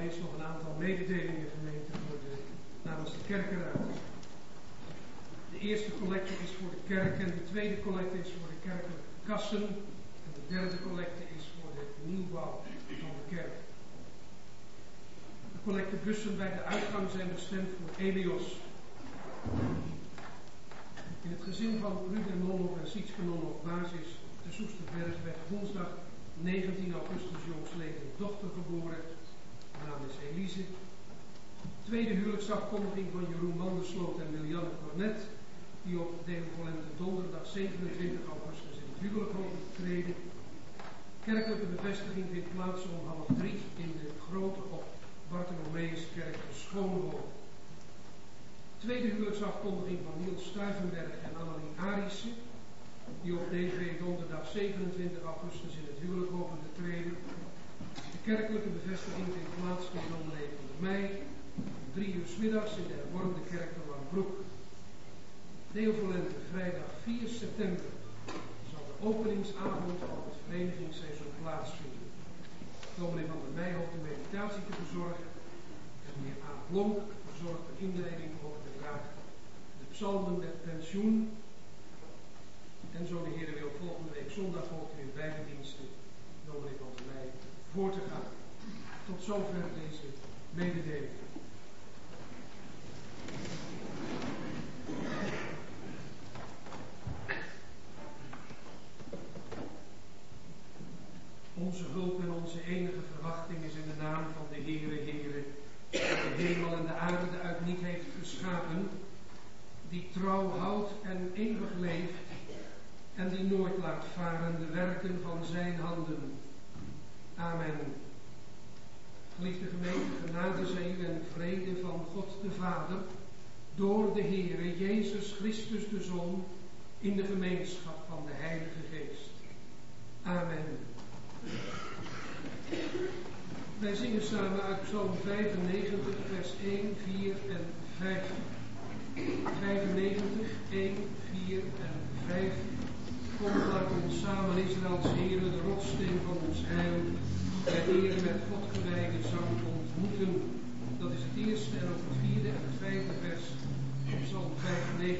allereerst nog een aantal mededelingen gemeente namens de kerkenraad. De eerste collecte is voor de kerk en de tweede collecte is voor de kerkelijke kassen. En de derde collecte is voor de nieuwbouw van de kerk. De collectebussen bij de uitgang zijn bestemd voor Elios. In het gezin van Ruben Nonhoff en Sietske Nonhoff basis te Soesterberg werd woensdag 19 augustus jongstleden een dochter geboren. Haar naam is Elise. Tweede huwelijksafkondiging van Jeroen Mandersloot en Lilianne Cornet, die op deelvolente donderdag 27 augustus in het huwelijk hopen te treden. Kerkelijke bevestiging vindt plaats om 2:30 in de grote op Bartholomeuskerk te Schoonhoven. Tweede huwelijksafkondiging van Niels Stuyvenberg en Annelien Arissen, die op DV donderdag 27 augustus in het huwelijk hopen te treden. De kerkelijke bevestiging vindt plaats op dominee van der Meij, 3:00 's middags in de hervormde kerk van Langbroek. Deelvolente vrijdag 4 september zal de openingsavond van het verenigingsseizoen plaatsvinden. Dominee van der Meij hoopt de meditatie te verzorgen en meneer A. Blonk verzorgt de inleiding over de vraag de psalmen met pensioen. En zo de Heer wil volgende week zondag ook in beide diensten dominee van der Meij voor te gaan. Tot zover deze mededeling. Onze hulp en onze enige verwachting is in de naam van de Heere, die de hemel en de aarde uit niet heeft geschapen, die trouw houdt en eeuwig leeft en die nooit laat varen de werken van zijn handen. Amen. Geliefde gemeente, genade zij u en vrede van God de Vader, door de Heere Jezus Christus de Zoon, in de gemeenschap van de Heilige Geest. Amen. Wij zingen samen uit Psalm 95, vers 1, 4 en 5. 95, 1, 4 en 5. Kom, laat ons samen Israëls Heere, de rotssteen van ons heil, bij Heere met God gewijde zang ontmoeten. Dat is het eerste en ook het vierde en het vijfde vers op Psalm 95.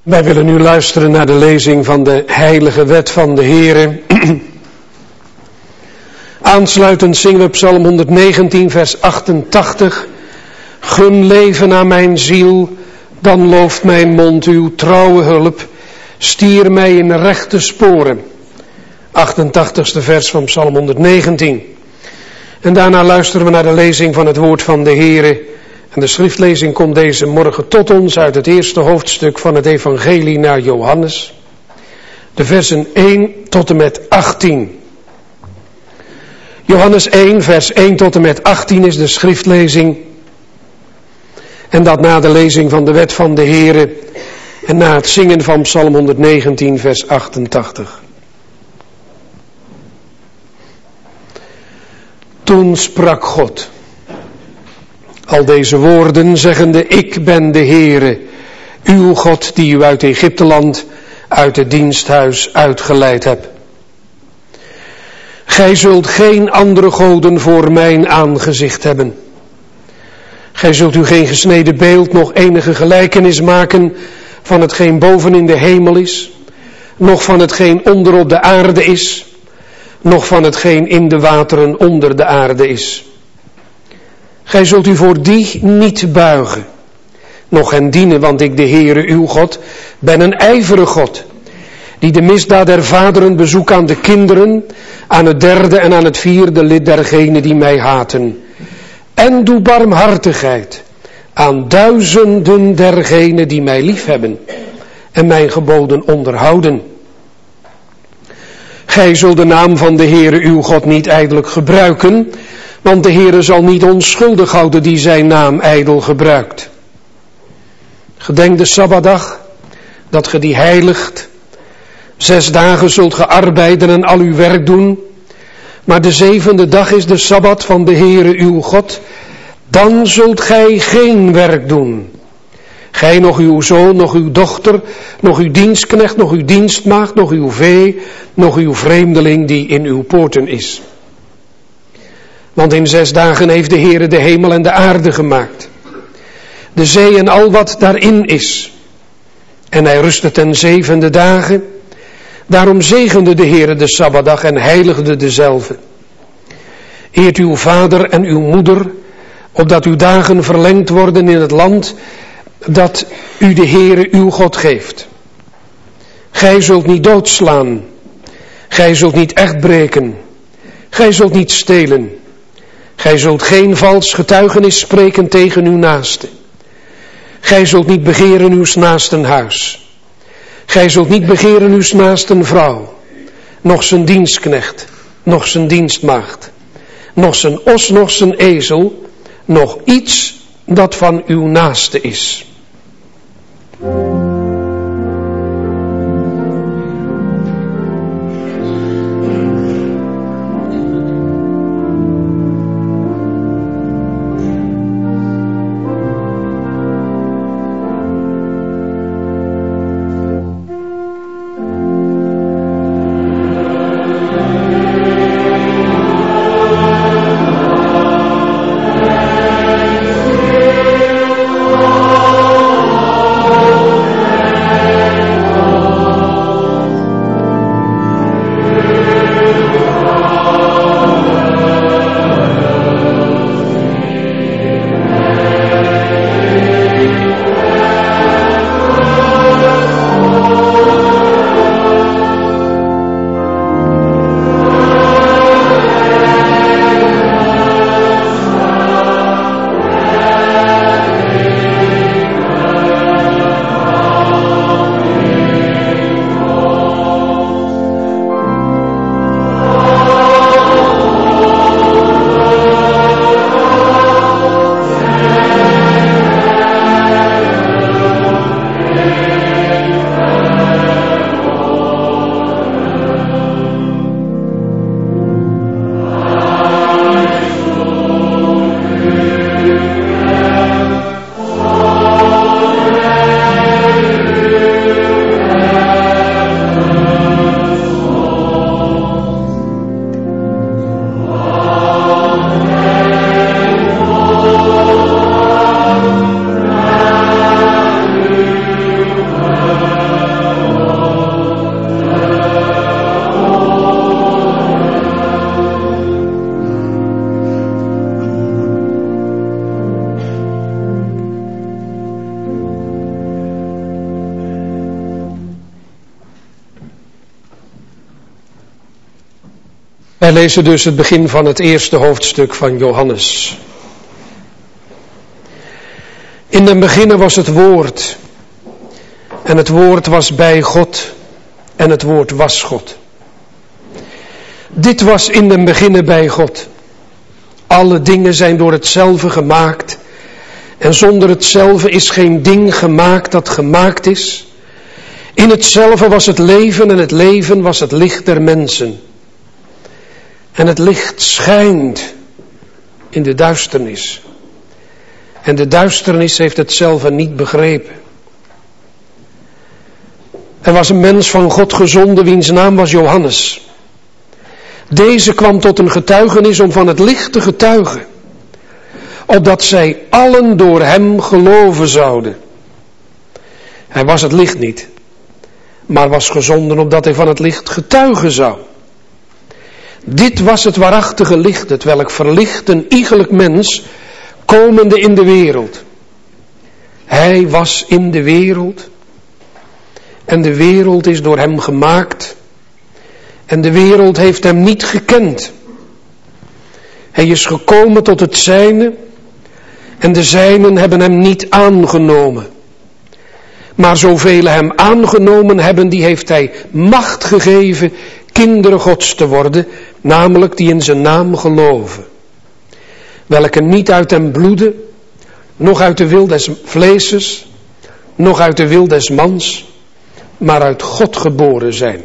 Wij willen nu luisteren naar de lezing van de heilige wet van de Heere. Aansluitend zingen we Psalm 119 vers 88. Gun leven aan mijn ziel, dan looft mijn mond uw trouwe hulp. Stier mij in rechte sporen. 88ste vers van Psalm 119. En daarna luisteren we naar de lezing van het woord van de Heere. En de schriftlezing komt deze morgen tot ons uit het eerste hoofdstuk van het evangelie naar Johannes. De versen 1 tot en met 18. Johannes 1 vers 1 tot en met 18 is de schriftlezing. En dat na de lezing van de wet van de Heere en na het zingen van Psalm 119 vers 88. Toen sprak God al deze woorden, zeggende: Ik ben de Heere, uw God, die u uit Egypteland, uit het diensthuis uitgeleid hebt. Gij zult geen andere goden voor mijn aangezicht hebben. Gij zult u geen gesneden beeld, nog enige gelijkenis maken van hetgeen boven in de hemel is, noch van hetgeen onder op de aarde is, noch van hetgeen in de wateren onder de aarde is. Gij zult u voor die niet buigen, noch hen dienen, want ik, de Heere uw God, ben een ijverig God, die de misdaad der vaderen bezoekt aan de kinderen, aan het derde en aan het vierde lid dergenen die mij haten. En doe barmhartigheid aan duizenden dergenen die mij liefhebben en mijn geboden onderhouden. Gij zult de naam van de Heere uw God niet ijdelijk gebruiken, want de Heere zal niet onschuldig houden die zijn naam ijdel gebruikt. Gedenk de Sabbatdag, dat ge die heiligt. 6 dagen zult ge arbeiden en al uw werk doen. Maar de 7e dag is de Sabbat van de Heere uw God. Dan zult gij geen werk doen. Gij, nog uw zoon, nog uw dochter, nog uw dienstknecht, nog uw dienstmaagd, nog uw vee, nog uw vreemdeling die in uw poorten is. Want in 6 dagen heeft de Heere de hemel en de aarde gemaakt, de zee en al wat daarin is. En hij rustte ten 7e dagen. Daarom zegende de Heere de Sabbatdag en heiligde dezelve. Eert uw vader en uw moeder, opdat uw dagen verlengd worden in het land dat u de Heere uw God geeft. Gij zult niet doodslaan. Gij zult niet echtbreken. Gij zult niet stelen. Gij zult geen vals getuigenis spreken tegen uw naaste. Gij zult niet begeren uws naasten huis. Gij zult niet begeren uws naasten vrouw, noch zijn dienstknecht, noch zijn dienstmaagd, noch zijn os, noch zijn ezel, noch iets dat van uw naaste is. Wij lezen dus het begin van het eerste hoofdstuk van Johannes. In den beginnen was het woord. En het woord was bij God. En het woord was God. Dit was in den beginnen bij God. Alle dingen zijn door hetzelfde gemaakt. En zonder hetzelfde is geen ding gemaakt dat gemaakt is. In hetzelfde was het leven en het leven was het licht der mensen. En het licht schijnt in de duisternis. En de duisternis heeft hetzelfde niet begrepen. Er was een mens van God gezonden wiens naam was Johannes. Deze kwam tot een getuigenis om van het licht te getuigen. Opdat zij allen door hem geloven zouden. Hij was het licht niet. Maar was gezonden opdat hij van het licht getuigen zou. Dit was het waarachtige licht, het welk verlicht een iegelijk mens, komende in de wereld. Hij was in de wereld. En de wereld is door hem gemaakt. En de wereld heeft hem niet gekend. Hij is gekomen tot het zijne. En de zijnen hebben hem niet aangenomen. Maar zoveel hem aangenomen hebben, die heeft hij macht gegeven kinderen Gods te worden, namelijk die in zijn naam geloven. Welke niet uit den bloede, noch uit de wil des vleeses, noch uit de wil des mans, maar uit God geboren zijn.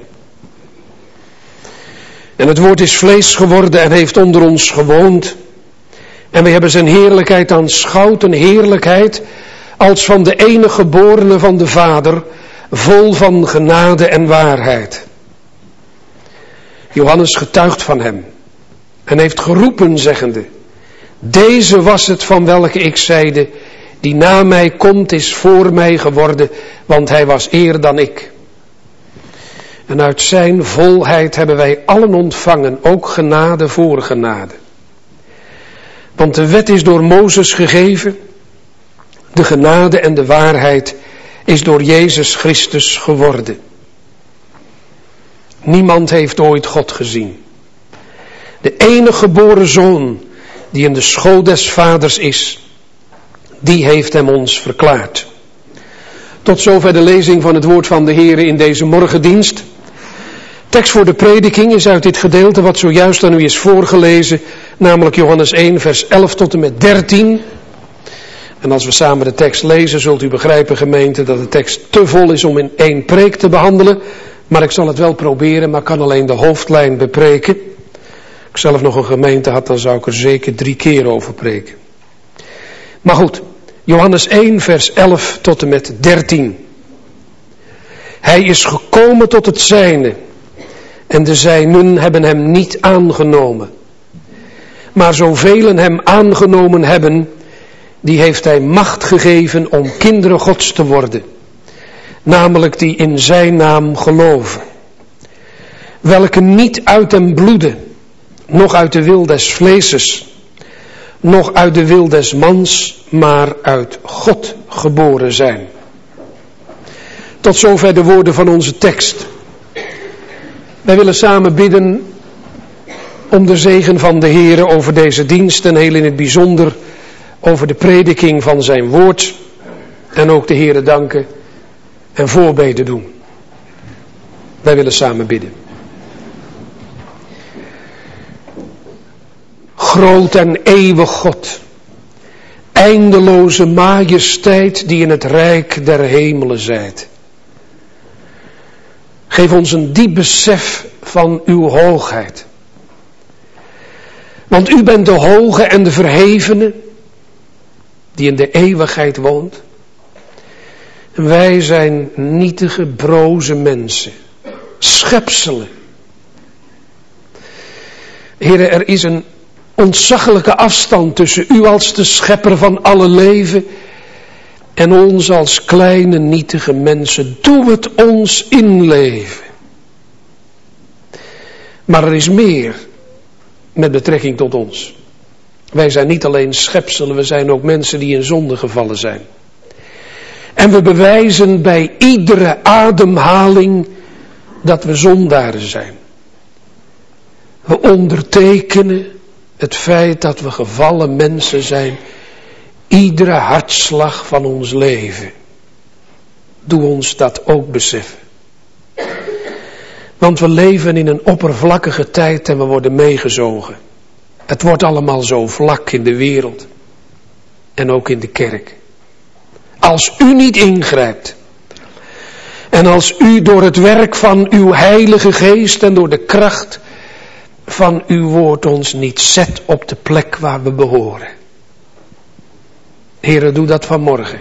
En het woord is vlees geworden en heeft onder ons gewoond. En we hebben zijn heerlijkheid aanschouwd, een heerlijkheid als van de enige geborene van de Vader, vol van genade en waarheid. Johannes getuigt van hem en heeft geroepen zeggende, deze was het van welke ik zeide, die na mij komt is voor mij geworden, want hij was eer dan ik. En uit zijn volheid hebben wij allen ontvangen, ook genade voor genade. Want de wet is door Mozes gegeven, de genade en de waarheid is door Jezus Christus geworden. Niemand heeft ooit God gezien. De enige geboren Zoon, die in de schoot des Vaders is, die heeft hem ons verklaard. Tot zover de lezing van het woord van de Heer in deze morgendienst. Tekst voor de prediking is uit dit gedeelte wat zojuist aan u is voorgelezen, namelijk Johannes 1 vers 11 tot en met 13. En als we samen de tekst lezen, zult u begrijpen, gemeente, dat de tekst te vol is om in één preek te behandelen. Maar ik zal het wel proberen, maar kan alleen de hoofdlijn bepreken. Als ik zelf nog een gemeente had, dan zou ik er zeker 3 keer over preken. Maar goed, Johannes 1 vers 11 tot en met 13. Hij is gekomen tot het zijne. En de zijnen hebben hem niet aangenomen. Maar zoveel hem aangenomen hebben, die heeft hij macht gegeven om kinderen Gods te worden. Namelijk die in zijn naam geloven. Welke niet uit den bloede, noch uit de wil des vleeses, noch uit de wil des mans, maar uit God geboren zijn. Tot zover de woorden van onze tekst. Wij willen samen bidden om de zegen van de Heere over deze dienst en heel in het bijzonder over de prediking van zijn woord. En ook de Heere danken en voorbeden doen. Wij willen samen bidden. Groot en eeuwig God, eindeloze majesteit die in het rijk der hemelen zijt. Geef ons een diep besef van uw hoogheid. Want u bent de hoge en de verhevene, die in de eeuwigheid woont. En wij zijn nietige, broze mensen, schepselen. Heere, er is een ontzaglijke afstand tussen u als de schepper van alle leven en ons als kleine, nietige mensen. Doe het ons inleven. Maar er is meer met betrekking tot ons. Wij zijn niet alleen schepselen, we zijn ook mensen die in zonde gevallen zijn. En we bewijzen bij iedere ademhaling dat we zondaren zijn. We ondertekenen het feit dat we gevallen mensen zijn. Iedere hartslag van ons leven. Doe ons dat ook beseffen. Want we leven in een oppervlakkige tijd en we worden meegezogen. Het wordt allemaal zo vlak in de wereld. En ook in de kerk. Als u niet ingrijpt. En als u door het werk van uw Heilige Geest en door de kracht van uw woord ons niet zet op de plek waar we behoren. Heere, doe dat vanmorgen.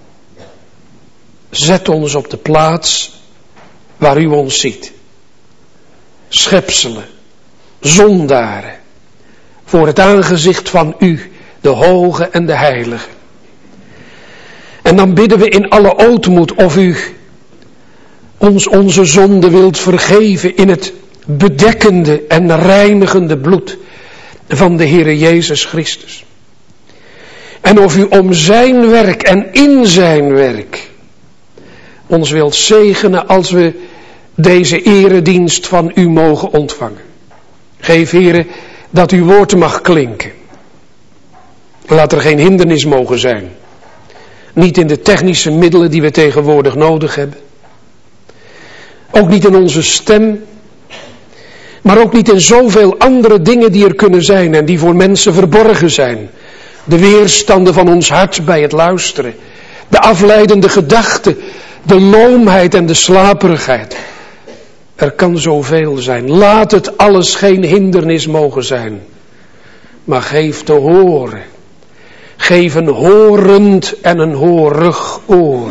Zet ons op de plaats waar u ons ziet. Schepselen, zondaren, voor het aangezicht van u, de Hoge en de Heilige. En dan bidden we in alle ootmoed of u ons onze zonde wilt vergeven in het bedekkende en reinigende bloed van de Heere Jezus Christus. En of u om zijn werk en in zijn werk ons wilt zegenen als we deze eredienst van u mogen ontvangen. Geef, Heere, dat uw woord mag klinken. Laat er geen hindernis mogen zijn. Niet in de technische middelen die we tegenwoordig nodig hebben. Ook niet in onze stem. Maar ook niet in zoveel andere dingen die er kunnen zijn en die voor mensen verborgen zijn. De weerstanden van ons hart bij het luisteren. De afleidende gedachten. De loomheid en de slaperigheid. Er kan zoveel zijn. Laat het alles geen hindernis mogen zijn. Maar geef te horen. Geef een horend en een horig oor.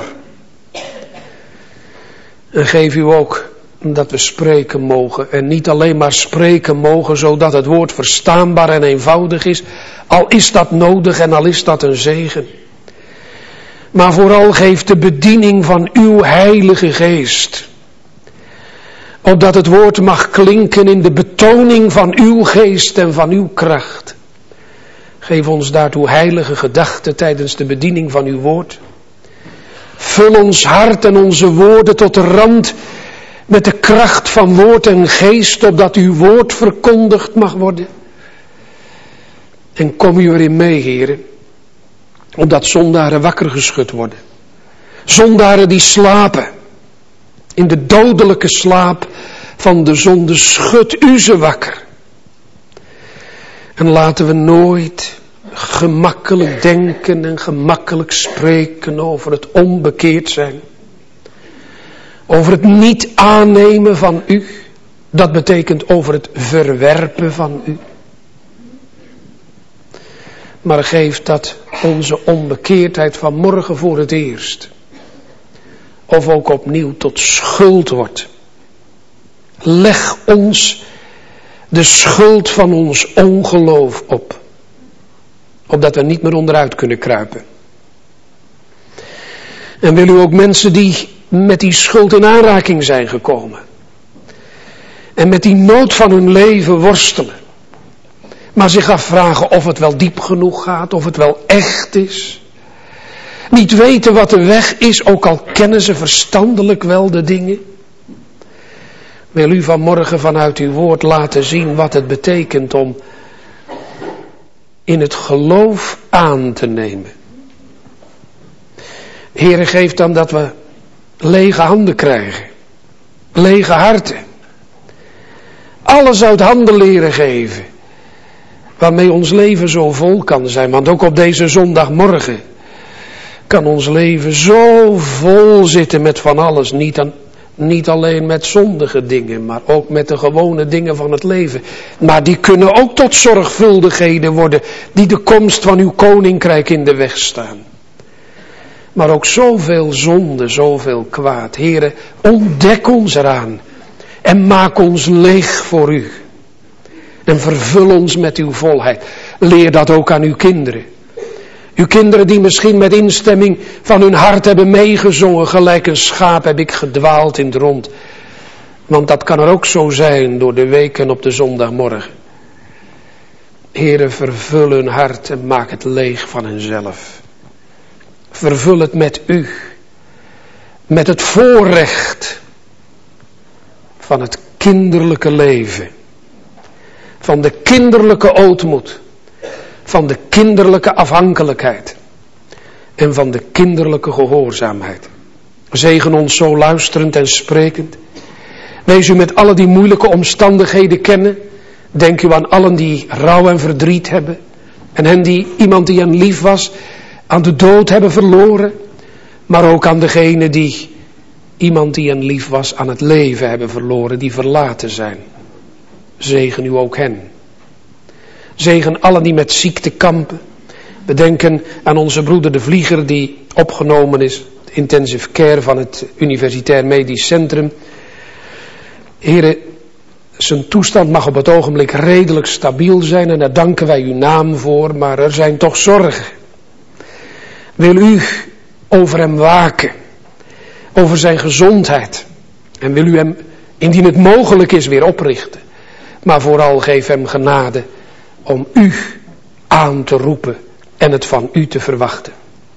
En geef u ook dat we spreken mogen. En niet alleen maar spreken mogen zodat het woord verstaanbaar en eenvoudig is. Al is dat nodig en al is dat een zegen. Maar vooral geef de bediening van uw Heilige Geest. Opdat het woord mag klinken in de betoning van uw geest en van uw kracht. Geef ons daartoe heilige gedachten tijdens de bediening van uw woord. Vul ons hart en onze woorden tot de rand met de kracht van woord en geest, opdat uw woord verkondigd mag worden. En kom u erin mee, heren, opdat zondaren wakker geschud worden. Zondaren die slapen. In de dodelijke slaap van de zonde, schud u ze wakker. En laten we nooit gemakkelijk denken en gemakkelijk spreken over het onbekeerd zijn. Over het niet aannemen van u. Dat betekent over het verwerpen van u. Maar geef dat onze onbekeerdheid van morgen voor het eerst. Of ook opnieuw tot schuld wordt. Leg ons de schuld van ons ongeloof op. Opdat we niet meer onderuit kunnen kruipen. En wil u ook mensen die met die schuld in aanraking zijn gekomen. En met die nood van hun leven worstelen. Maar zich afvragen of het wel diep genoeg gaat, of het wel echt is. Niet weten wat de weg is, ook al kennen ze verstandelijk wel de dingen. Wil u vanmorgen vanuit uw woord laten zien wat het betekent om in het geloof aan te nemen. Heere, geef dan dat we lege handen krijgen. Lege harten. Alles uit handen leren geven. Waarmee ons leven zo vol kan zijn. Want ook op deze zondagmorgen kan ons leven zo vol zitten met van alles. Niet alleen met zondige dingen, maar ook met de gewone dingen van het leven. Maar die kunnen ook tot zorgvuldigheden worden die de komst van uw koninkrijk in de weg staan. Maar ook zoveel zonde, zoveel kwaad. Heere, ontdek ons eraan en maak ons leeg voor u. En vervul ons met uw volheid. Leer dat ook aan uw kinderen. Uw kinderen die misschien met instemming van hun hart hebben meegezongen. Gelijk een schaap heb ik gedwaald in het rond. Want dat kan er ook zo zijn door de week en op de zondagmorgen. Heere, vervul hun hart en maak het leeg van henzelf. Vervul het met u. Met het voorrecht van het kinderlijke leven. van de kinderlijke ootmoed, van de kinderlijke afhankelijkheid en van de kinderlijke gehoorzaamheid. Zegen ons zo luisterend en sprekend. Wees u met alle die moeilijke omstandigheden kennen. Denk u aan allen die rouw en verdriet hebben. En hen die iemand die hen lief was aan de dood hebben verloren. Maar ook aan degene die iemand die hen lief was aan het leven hebben verloren. Die verlaten zijn. Zegen u ook hen. Zegen allen die met ziekte kampen. We denken aan onze broeder de Vlieger die opgenomen is. Intensive care van het Universitair Medisch Centrum. Heren, zijn toestand mag op het ogenblik redelijk stabiel zijn en daar danken wij uw naam voor, maar er zijn toch zorgen. Wil u over hem waken, over zijn gezondheid en wil u hem, indien het mogelijk is, weer oprichten. Maar vooral geef hem genade om u aan te roepen en het van u te verwachten.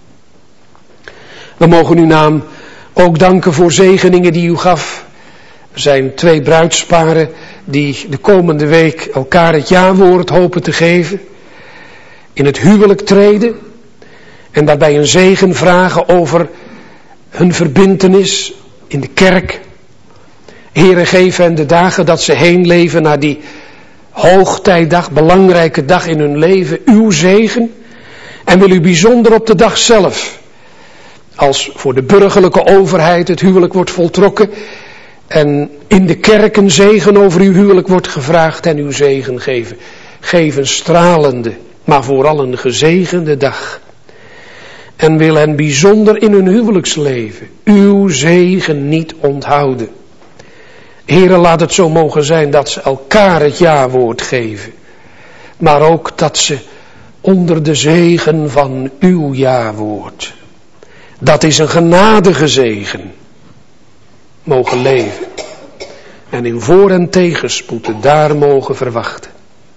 We mogen uw naam ook danken voor zegeningen die u gaf. Er zijn 2 bruidsparen die de komende week elkaar het jawoord hopen te geven. In het huwelijk treden. En daarbij een zegen vragen over hun verbintenis in de kerk. Heere, geef hen de dagen dat ze heen leven naar die hoogtijdag, belangrijke dag in hun leven, uw zegen. En wil u bijzonder op de dag zelf, als voor de burgerlijke overheid het huwelijk wordt voltrokken en in de kerk een zegen over uw huwelijk wordt gevraagd en uw zegen geven. Geef een stralende, maar vooral een gezegende dag. En wil hen bijzonder in hun huwelijksleven uw zegen niet onthouden. Heere, laat het zo mogen zijn dat ze elkaar het jawoord geven. Maar ook dat ze onder de zegen van uw jawoord, dat is een genadige zegen, mogen leven. En in voor- en tegenspoed daar mogen verwachten.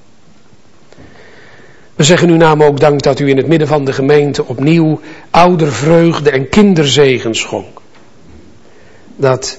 We zeggen uw naam ook dank dat u in het midden van de gemeente opnieuw oudervreugde en kinderzegen schonk. Dat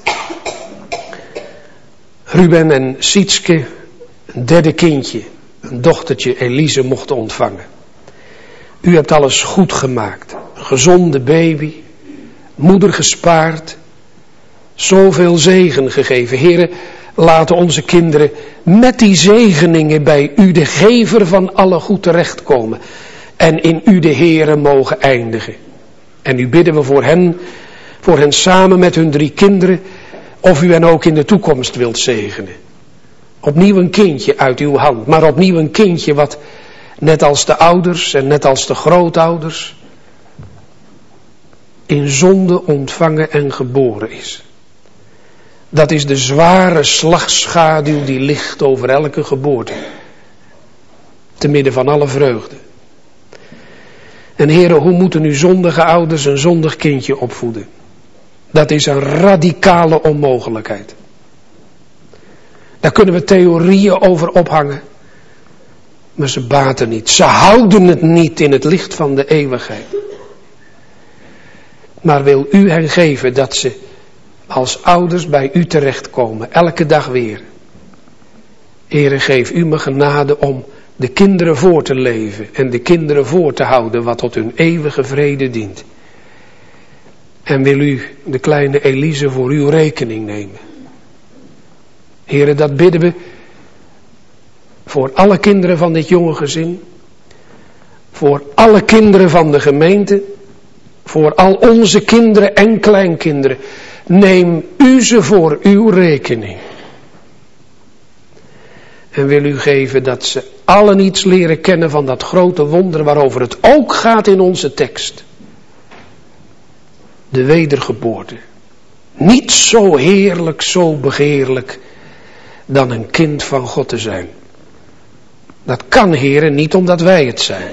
Ruben en Sietske een 3e kindje, een dochtertje Elise, mochten ontvangen. U hebt alles goed gemaakt. Een gezonde baby, moeder gespaard, zoveel zegen gegeven. Heren, laten onze kinderen met die zegeningen bij u, de gever van alle goed, terechtkomen. En in u, de Heere, mogen eindigen. En nu bidden we voor hen samen met hun 3 kinderen, of u hen ook in de toekomst wilt zegenen. Opnieuw een kindje uit uw hand, maar opnieuw een kindje wat net als de ouders en net als de grootouders in zonde ontvangen en geboren is. Dat is de zware slagschaduw die ligt over elke geboorte. Te midden van alle vreugde. En heren, hoe moeten nu zondige ouders een zondig kindje opvoeden? Dat is een radicale onmogelijkheid. Daar kunnen we theorieën over ophangen. Maar ze baten niet. Ze houden het niet in het licht van de eeuwigheid. Maar wil u hen geven dat ze als ouders bij u terechtkomen. Elke dag weer. Heere, geef u me genade om de kinderen voor te leven. En de kinderen voor te houden wat tot hun eeuwige vrede dient. En wil u de kleine Elise voor uw rekening nemen. Heere, dat bidden we voor alle kinderen van dit jonge gezin. Voor alle kinderen van de gemeente. Voor al onze kinderen en kleinkinderen. Neem u ze voor uw rekening. En wil u geven dat ze allen iets leren kennen van dat grote wonder waarover het ook gaat in onze tekst. De wedergeboorte. Niet zo heerlijk, zo begeerlijk dan een kind van God te zijn. Dat kan, heren, niet omdat wij het zijn.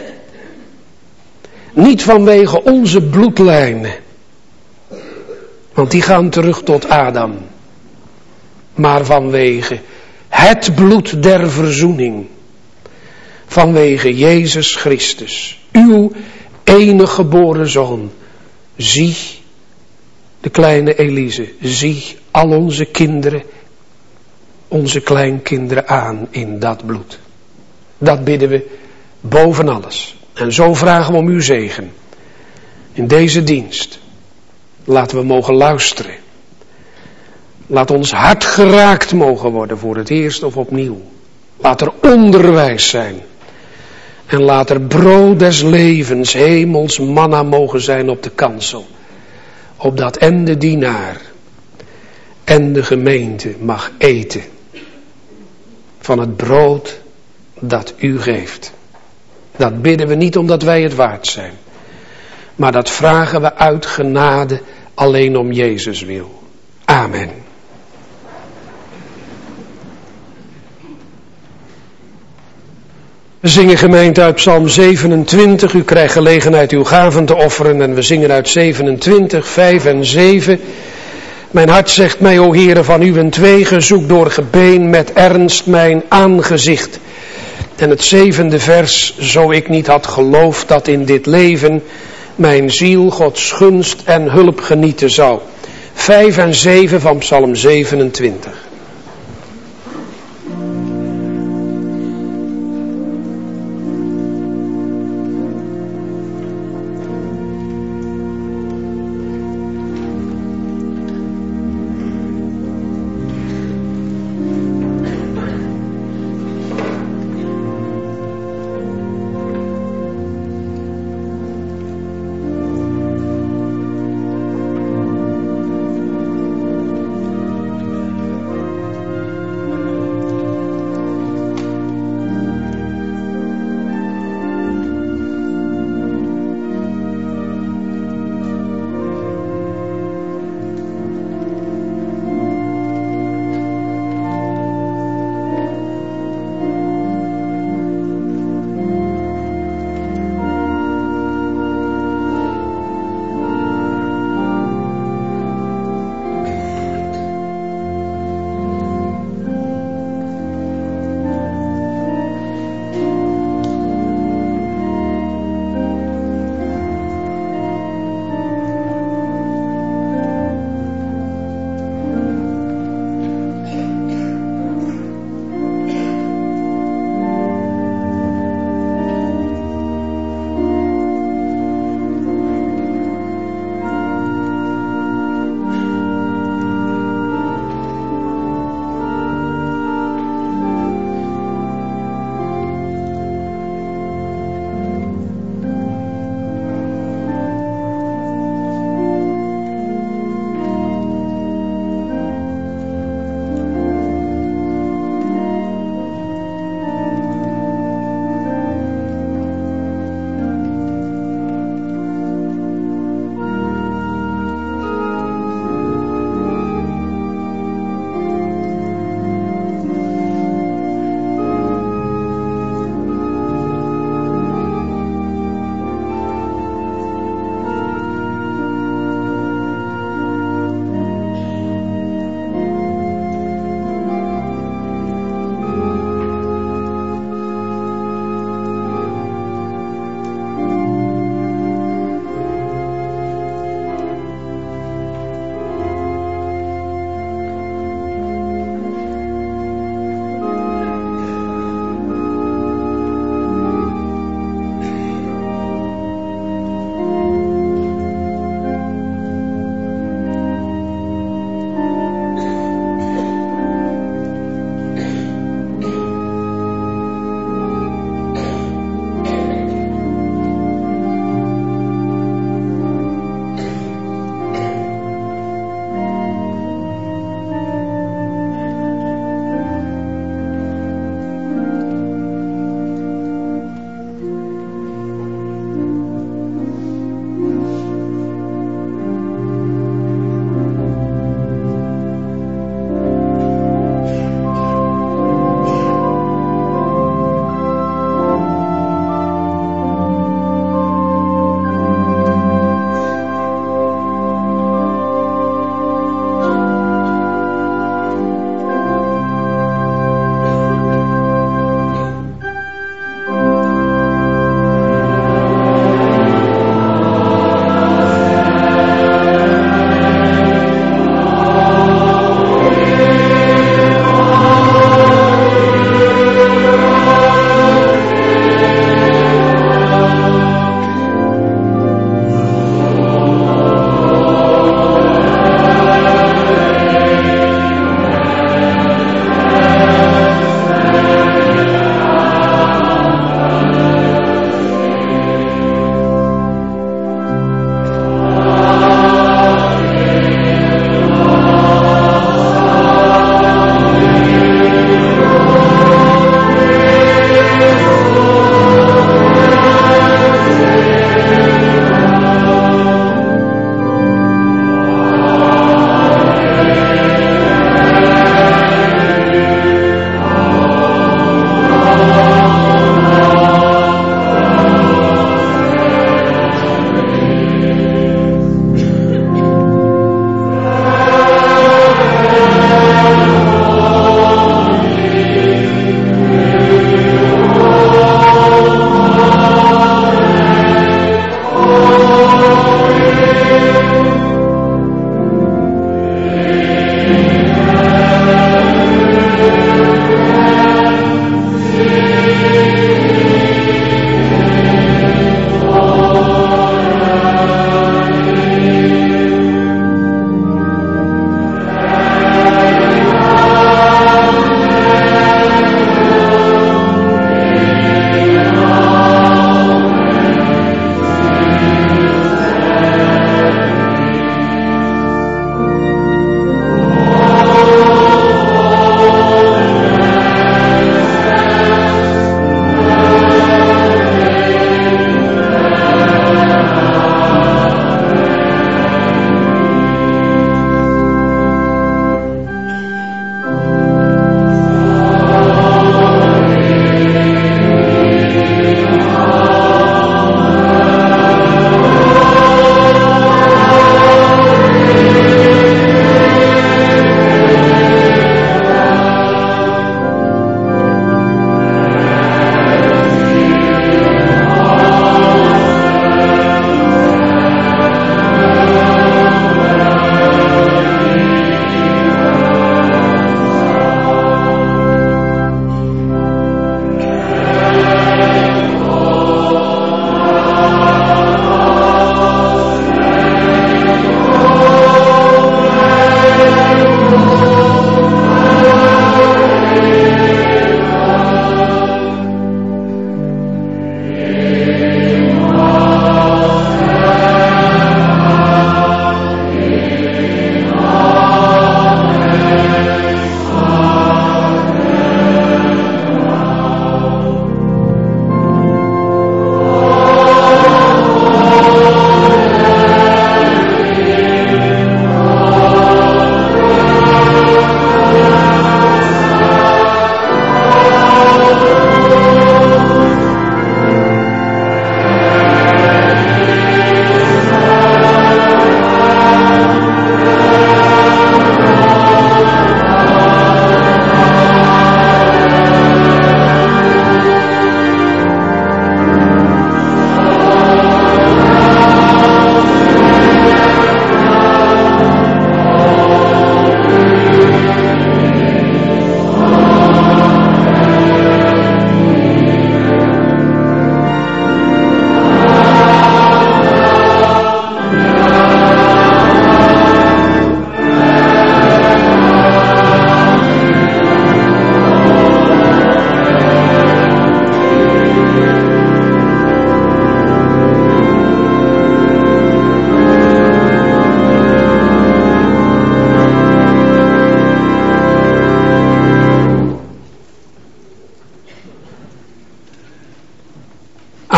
Niet vanwege onze bloedlijnen. Want die gaan terug tot Adam. Maar vanwege het bloed der verzoening. Vanwege Jezus Christus. Uw enige geboren zoon. Zie de kleine Elise. Zie al onze kinderen. Onze kleinkinderen aan in dat bloed. Dat bidden we boven alles. En zo vragen we om uw zegen. In deze dienst. Laten we mogen luisteren. Laat ons hart geraakt mogen worden voor het eerst of opnieuw. Laat er onderwijs zijn. En laat er brood des levens, hemels manna mogen zijn op de kansel. Opdat en de dienaar en de gemeente mag eten van het brood dat u geeft. Dat bidden we niet omdat wij het waard zijn. Maar dat vragen we uit genade alleen om Jezus wil. Amen. We zingen gemeente uit Psalm 27. U krijgt gelegenheid uw gaven te offeren. En we zingen uit 27, 5 en 7. Mijn hart zegt mij, o Heere, van uwentwege, zoek door gebeen met ernst mijn aangezicht. En het 7e vers, zo ik niet had geloofd dat in dit leven mijn ziel Gods gunst en hulp genieten zou. 5 en 7 van Psalm 27.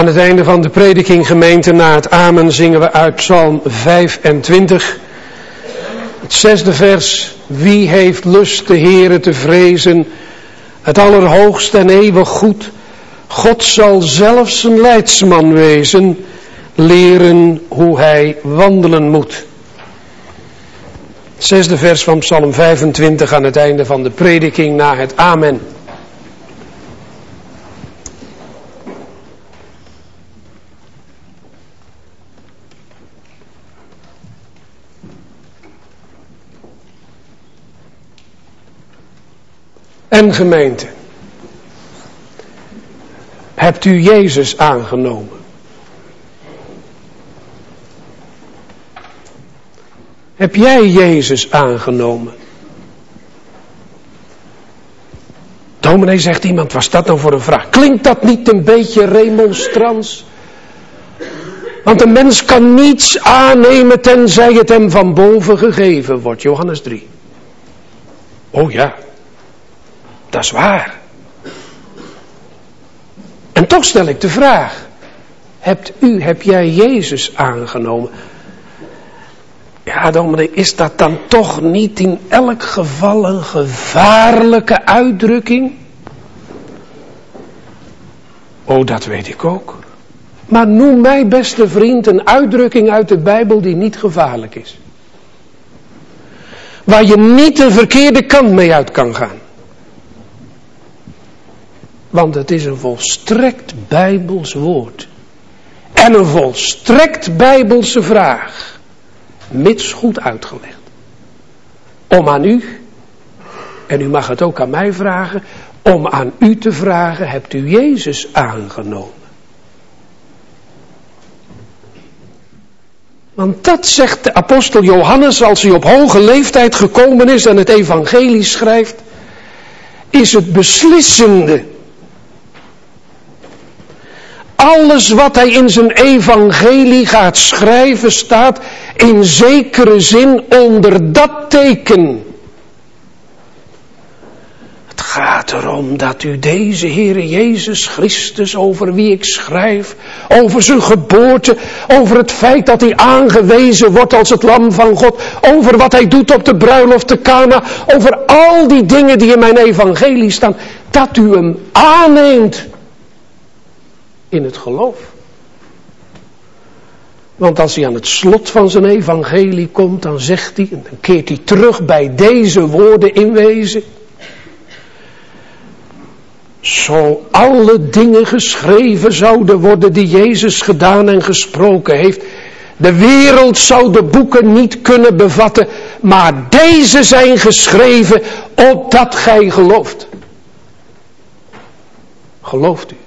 Aan het einde van de prediking, gemeente, na het amen zingen we uit Psalm 25. Het 6e vers. Wie heeft lust de Heere te vrezen, het allerhoogst en eeuwig goed. God zal zelfs zijn leidsman wezen, leren hoe hij wandelen moet. Het 6e vers van Psalm 25 aan het einde van de prediking na het amen. En gemeente, hebt u Jezus aangenomen? Heb jij Jezus aangenomen? Dominee, zegt iemand, was dat nou voor een vraag? Klinkt dat niet een beetje remonstrans? Want een mens kan niets aannemen tenzij het hem van boven gegeven wordt. Johannes 3. Oh ja. Dat is waar. En toch stel ik de vraag. Heb jij Jezus aangenomen? Ja, dominee, is dat dan toch niet in elk geval een gevaarlijke uitdrukking? Oh, dat weet ik ook. Maar noem mij, beste vriend, een uitdrukking uit de Bijbel die niet gevaarlijk is. Waar je niet de verkeerde kant mee uit kan gaan. Want het is een volstrekt Bijbels woord. En een volstrekt Bijbelse vraag. Mits goed uitgelegd. Om aan u, en u mag het ook aan mij vragen, om aan u te vragen, hebt u Jezus aangenomen? Want dat zegt de apostel Johannes als hij op hoge leeftijd gekomen is en het evangelie schrijft, is het beslissende. Alles wat hij in zijn evangelie gaat schrijven staat in zekere zin onder dat teken. Het gaat erom dat u deze Heere Jezus Christus, over wie ik schrijf, over zijn geboorte, over het feit dat hij aangewezen wordt als het lam van God, over wat hij doet op de bruiloft te Kana, over al die dingen die in mijn evangelie staan, dat u hem aanneemt. In het geloof. Want als hij aan het slot van zijn evangelie komt, dan zegt hij, en dan keert hij terug bij deze woorden in wezen. Zo alle dingen geschreven zouden worden die Jezus gedaan en gesproken heeft. De wereld zou de boeken niet kunnen bevatten, maar deze zijn geschreven opdat gij gelooft. Gelooft u?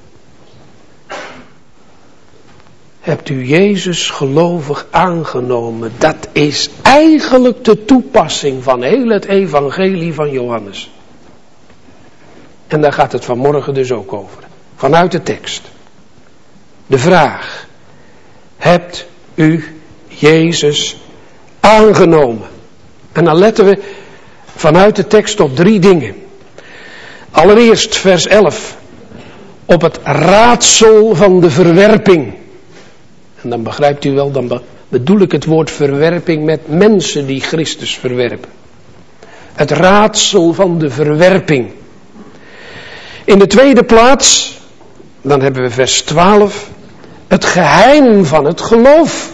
Hebt u Jezus gelovig aangenomen? Dat is eigenlijk de toepassing van heel het evangelie van Johannes. En daar gaat het vanmorgen dus ook over. Vanuit de tekst. De vraag. Hebt u Jezus aangenomen? En dan letten we vanuit de tekst op 3 dingen. Allereerst vers 11. Op het raadsel van de verwerping. En dan begrijpt u wel, dan bedoel ik het woord verwerping met mensen die Christus verwerpen. Het raadsel van de verwerping. In de tweede plaats, dan hebben we vers 12, het geheim van het geloof.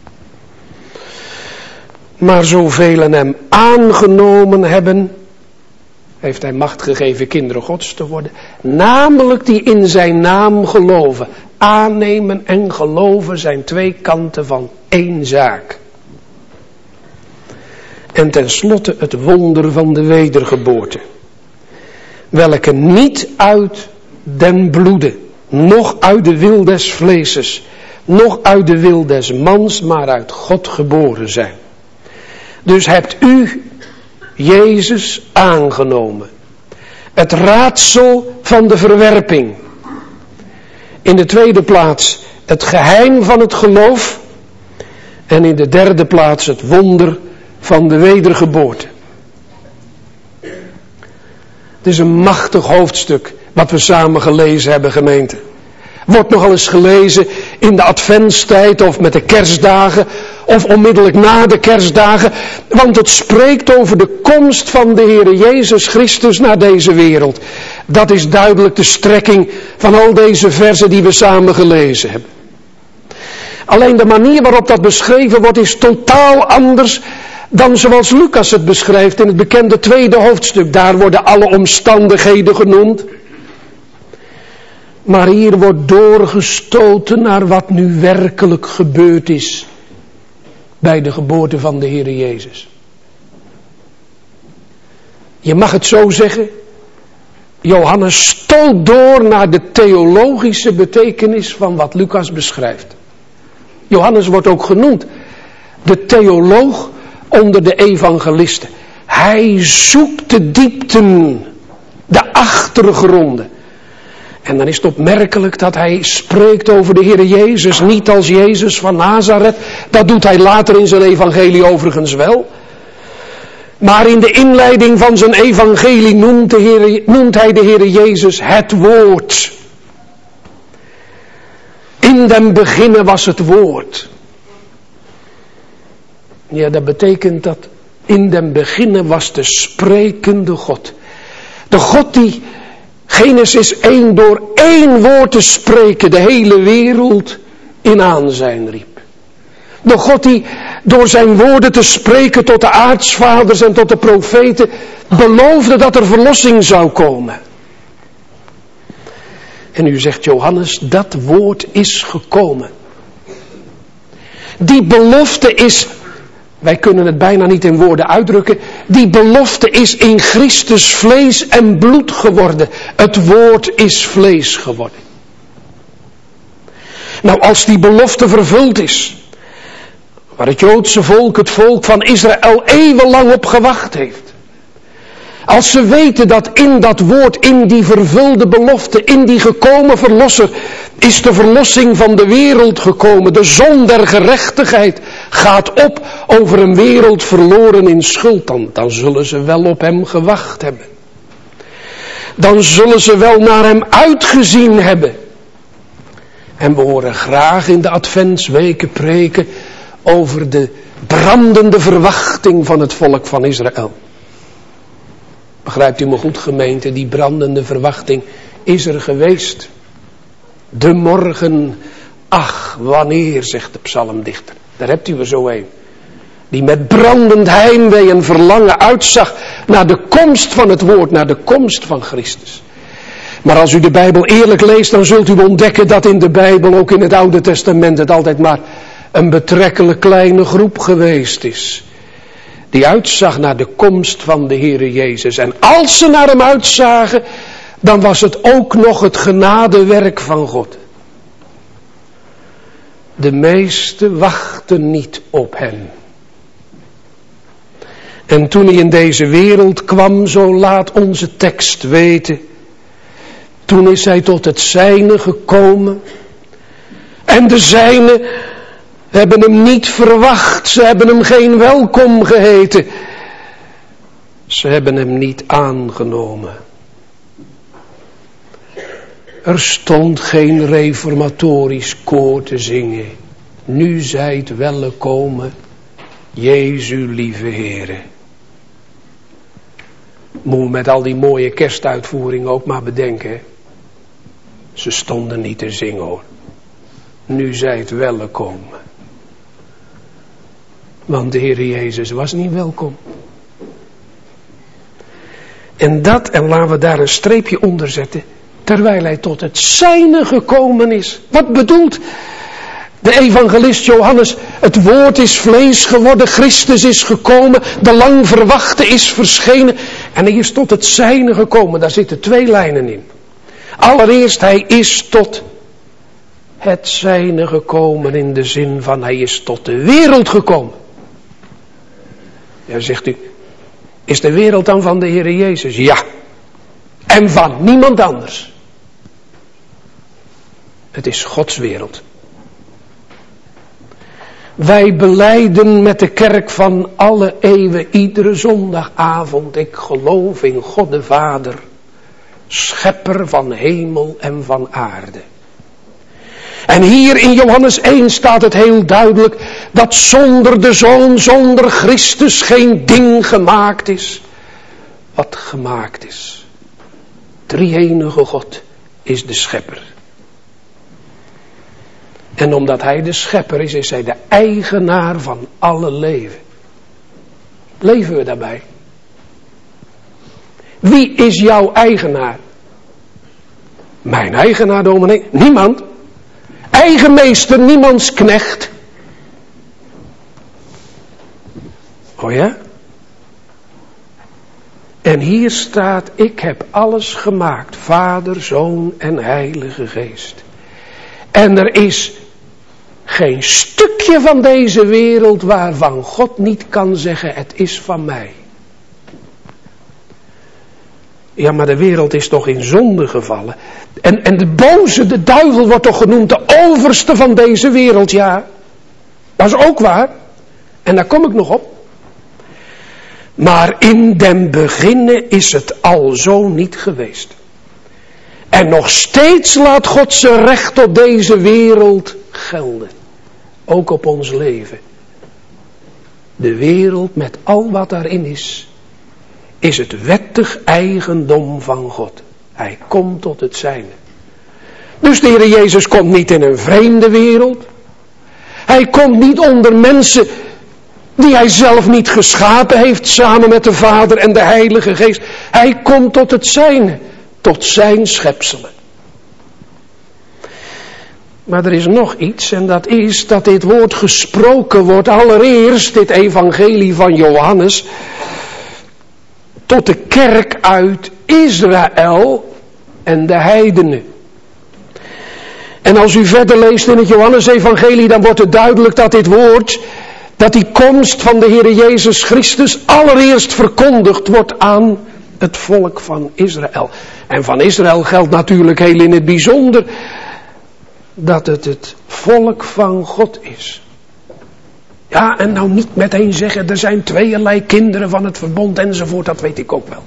Maar zoveel hem aangenomen hebben, heeft hij macht gegeven kinderen Gods te worden. Namelijk die in zijn naam geloven. Aannemen en geloven zijn 2 kanten van 1 zaak. En tenslotte het wonder van de wedergeboorte. Welke niet uit den bloede, noch uit de wil des vleeses, noch uit de wil des mans, maar uit God geboren zijn. Dus hebt u Jezus aangenomen. Het raadsel van de verwerping. In de tweede plaats het geheim van het geloof. En in de derde plaats het wonder van de wedergeboorte. Het is een machtig hoofdstuk wat we samen gelezen hebben, gemeente. Wordt nogal eens gelezen in de adventstijd of met de kerstdagen of onmiddellijk na de kerstdagen. Want het spreekt over de komst van de Heere Jezus Christus naar deze wereld. Dat is duidelijk de strekking van al deze versen die we samen gelezen hebben. Alleen de manier waarop dat beschreven wordt is totaal anders dan zoals Lucas het beschrijft in het bekende tweede hoofdstuk. Daar worden alle omstandigheden genoemd. Maar hier wordt doorgestoten naar wat nu werkelijk gebeurd is bij de geboorte van de Heere Jezus. Je mag het zo zeggen. Johannes stoot door naar de theologische betekenis van wat Lucas beschrijft. Johannes wordt ook genoemd de theoloog onder de evangelisten. Hij zoekt de diepten, de achtergronden. En dan is het opmerkelijk dat hij spreekt over de Heere Jezus niet als Jezus van Nazareth. Dat doet hij later in zijn evangelie overigens wel. Maar in de inleiding van zijn evangelie noemt hij de Heere Jezus het woord. In den beginnen was het woord. Ja, dat betekent dat in den beginnen was de sprekende God. De God die Genesis 1 door één woord te spreken de hele wereld in aanzijn riep. De God die door zijn woorden te spreken tot de aartsvaders en tot de profeten beloofde dat er verlossing zou komen. En nu zegt Johannes, dat woord is gekomen. Die belofte is, wij kunnen het bijna niet in woorden uitdrukken, die belofte is in Christus vlees en bloed geworden. Het woord is vlees geworden. Nou, als die belofte vervuld is, waar het Joodse volk, het volk van Israël eeuwenlang op gewacht heeft. Als ze weten dat in dat woord, in die vervulde belofte, in die gekomen verlosser, is de verlossing van de wereld gekomen. De zon der gerechtigheid gaat op over een wereld verloren in schuld. Dan zullen ze wel op hem gewacht hebben. Dan zullen ze wel naar hem uitgezien hebben. En we horen graag in de adventsweken preken over de brandende verwachting van het volk van Israël. Begrijpt u me goed, gemeente, die brandende verwachting is er geweest. De morgen, ach, wanneer, zegt de psalmdichter. Daar hebt u er zo een. Die met brandend heimwee en verlangen uitzag naar de komst van het woord, naar de komst van Christus. Maar als u de Bijbel eerlijk leest, dan zult u ontdekken dat in de Bijbel, ook in het Oude Testament, het altijd maar een betrekkelijk kleine groep geweest is. Die uitzag naar de komst van de Heere Jezus. En als ze naar hem uitzagen, dan was het ook nog het genadewerk van God. De meesten wachten niet op hem. En toen hij in deze wereld kwam, zo laat onze tekst weten. Toen is hij tot het zijne gekomen. En de zijnen hebben hem niet verwacht. Ze hebben hem geen welkom geheten. Ze hebben hem niet aangenomen. Er stond geen reformatorisch koor te zingen. Nu zijt welkom, Jezu lieve Heere. Moet met al die mooie kerstuitvoeringen ook maar bedenken. Hè? Ze stonden niet te zingen hoor. Nu zijt welkom. Want de Heer Jezus was niet welkom. En laten we daar een streepje onder zetten. Terwijl hij tot het zijne gekomen is. Wat bedoelt de evangelist Johannes? Het woord is vlees geworden. Christus is gekomen. De lang verwachte is verschenen. En hij is tot het zijne gekomen. Daar zitten twee lijnen in. Allereerst, hij is tot het zijne gekomen. In de zin van hij is tot de wereld gekomen. Ja, zegt u, is de wereld dan van de Heer Jezus? Ja. En van niemand anders. Het is Gods wereld. Wij belijden met de kerk van alle eeuwen, iedere zondagavond. Ik geloof in God de Vader, schepper van hemel en van aarde. En hier in Johannes 1 staat het heel duidelijk dat zonder de Zoon, zonder Christus geen ding gemaakt is wat gemaakt is. Drie-enige God is de schepper. En omdat hij de schepper is, is hij de eigenaar van alle leven. Leven we daarbij? Wie is jouw eigenaar? Mijn eigenaar, dominee? Niemand. Eigenmeester, niemands knecht. Oh ja? En hier staat, ik heb alles gemaakt. Vader, Zoon en Heilige Geest. En er is geen stukje van deze wereld waarvan God niet kan zeggen, het is van mij. Ja, maar de wereld is toch in zonde gevallen. En de boze, de duivel wordt toch genoemd de overste van deze wereld, ja. Dat is ook waar. En daar kom ik nog op. Maar in den beginne is het al zo niet geweest. En nog steeds laat God zijn recht op deze wereld gelden. Ook op ons leven. De wereld met al wat daarin is het wettig eigendom van God. Hij komt tot het zijne. Dus de Heer Jezus komt niet in een vreemde wereld. Hij komt niet onder mensen die hij zelf niet geschapen heeft samen met de Vader en de Heilige Geest. Hij komt tot het zijne, tot zijn schepselen. Maar er is nog iets, en dat is dat dit woord gesproken wordt, allereerst dit evangelie van Johannes, tot de kerk uit Israël en de heidenen. En als u verder leest in het Johannesevangelie, dan wordt het duidelijk dat dit woord, dat die komst van de Heer Jezus Christus allereerst verkondigd wordt aan het volk van Israël. En van Israël geldt natuurlijk heel in het bijzonder dat het volk van God is. Ja, en nou niet meteen zeggen, er zijn tweeërlei kinderen van het verbond enzovoort, dat weet ik ook wel.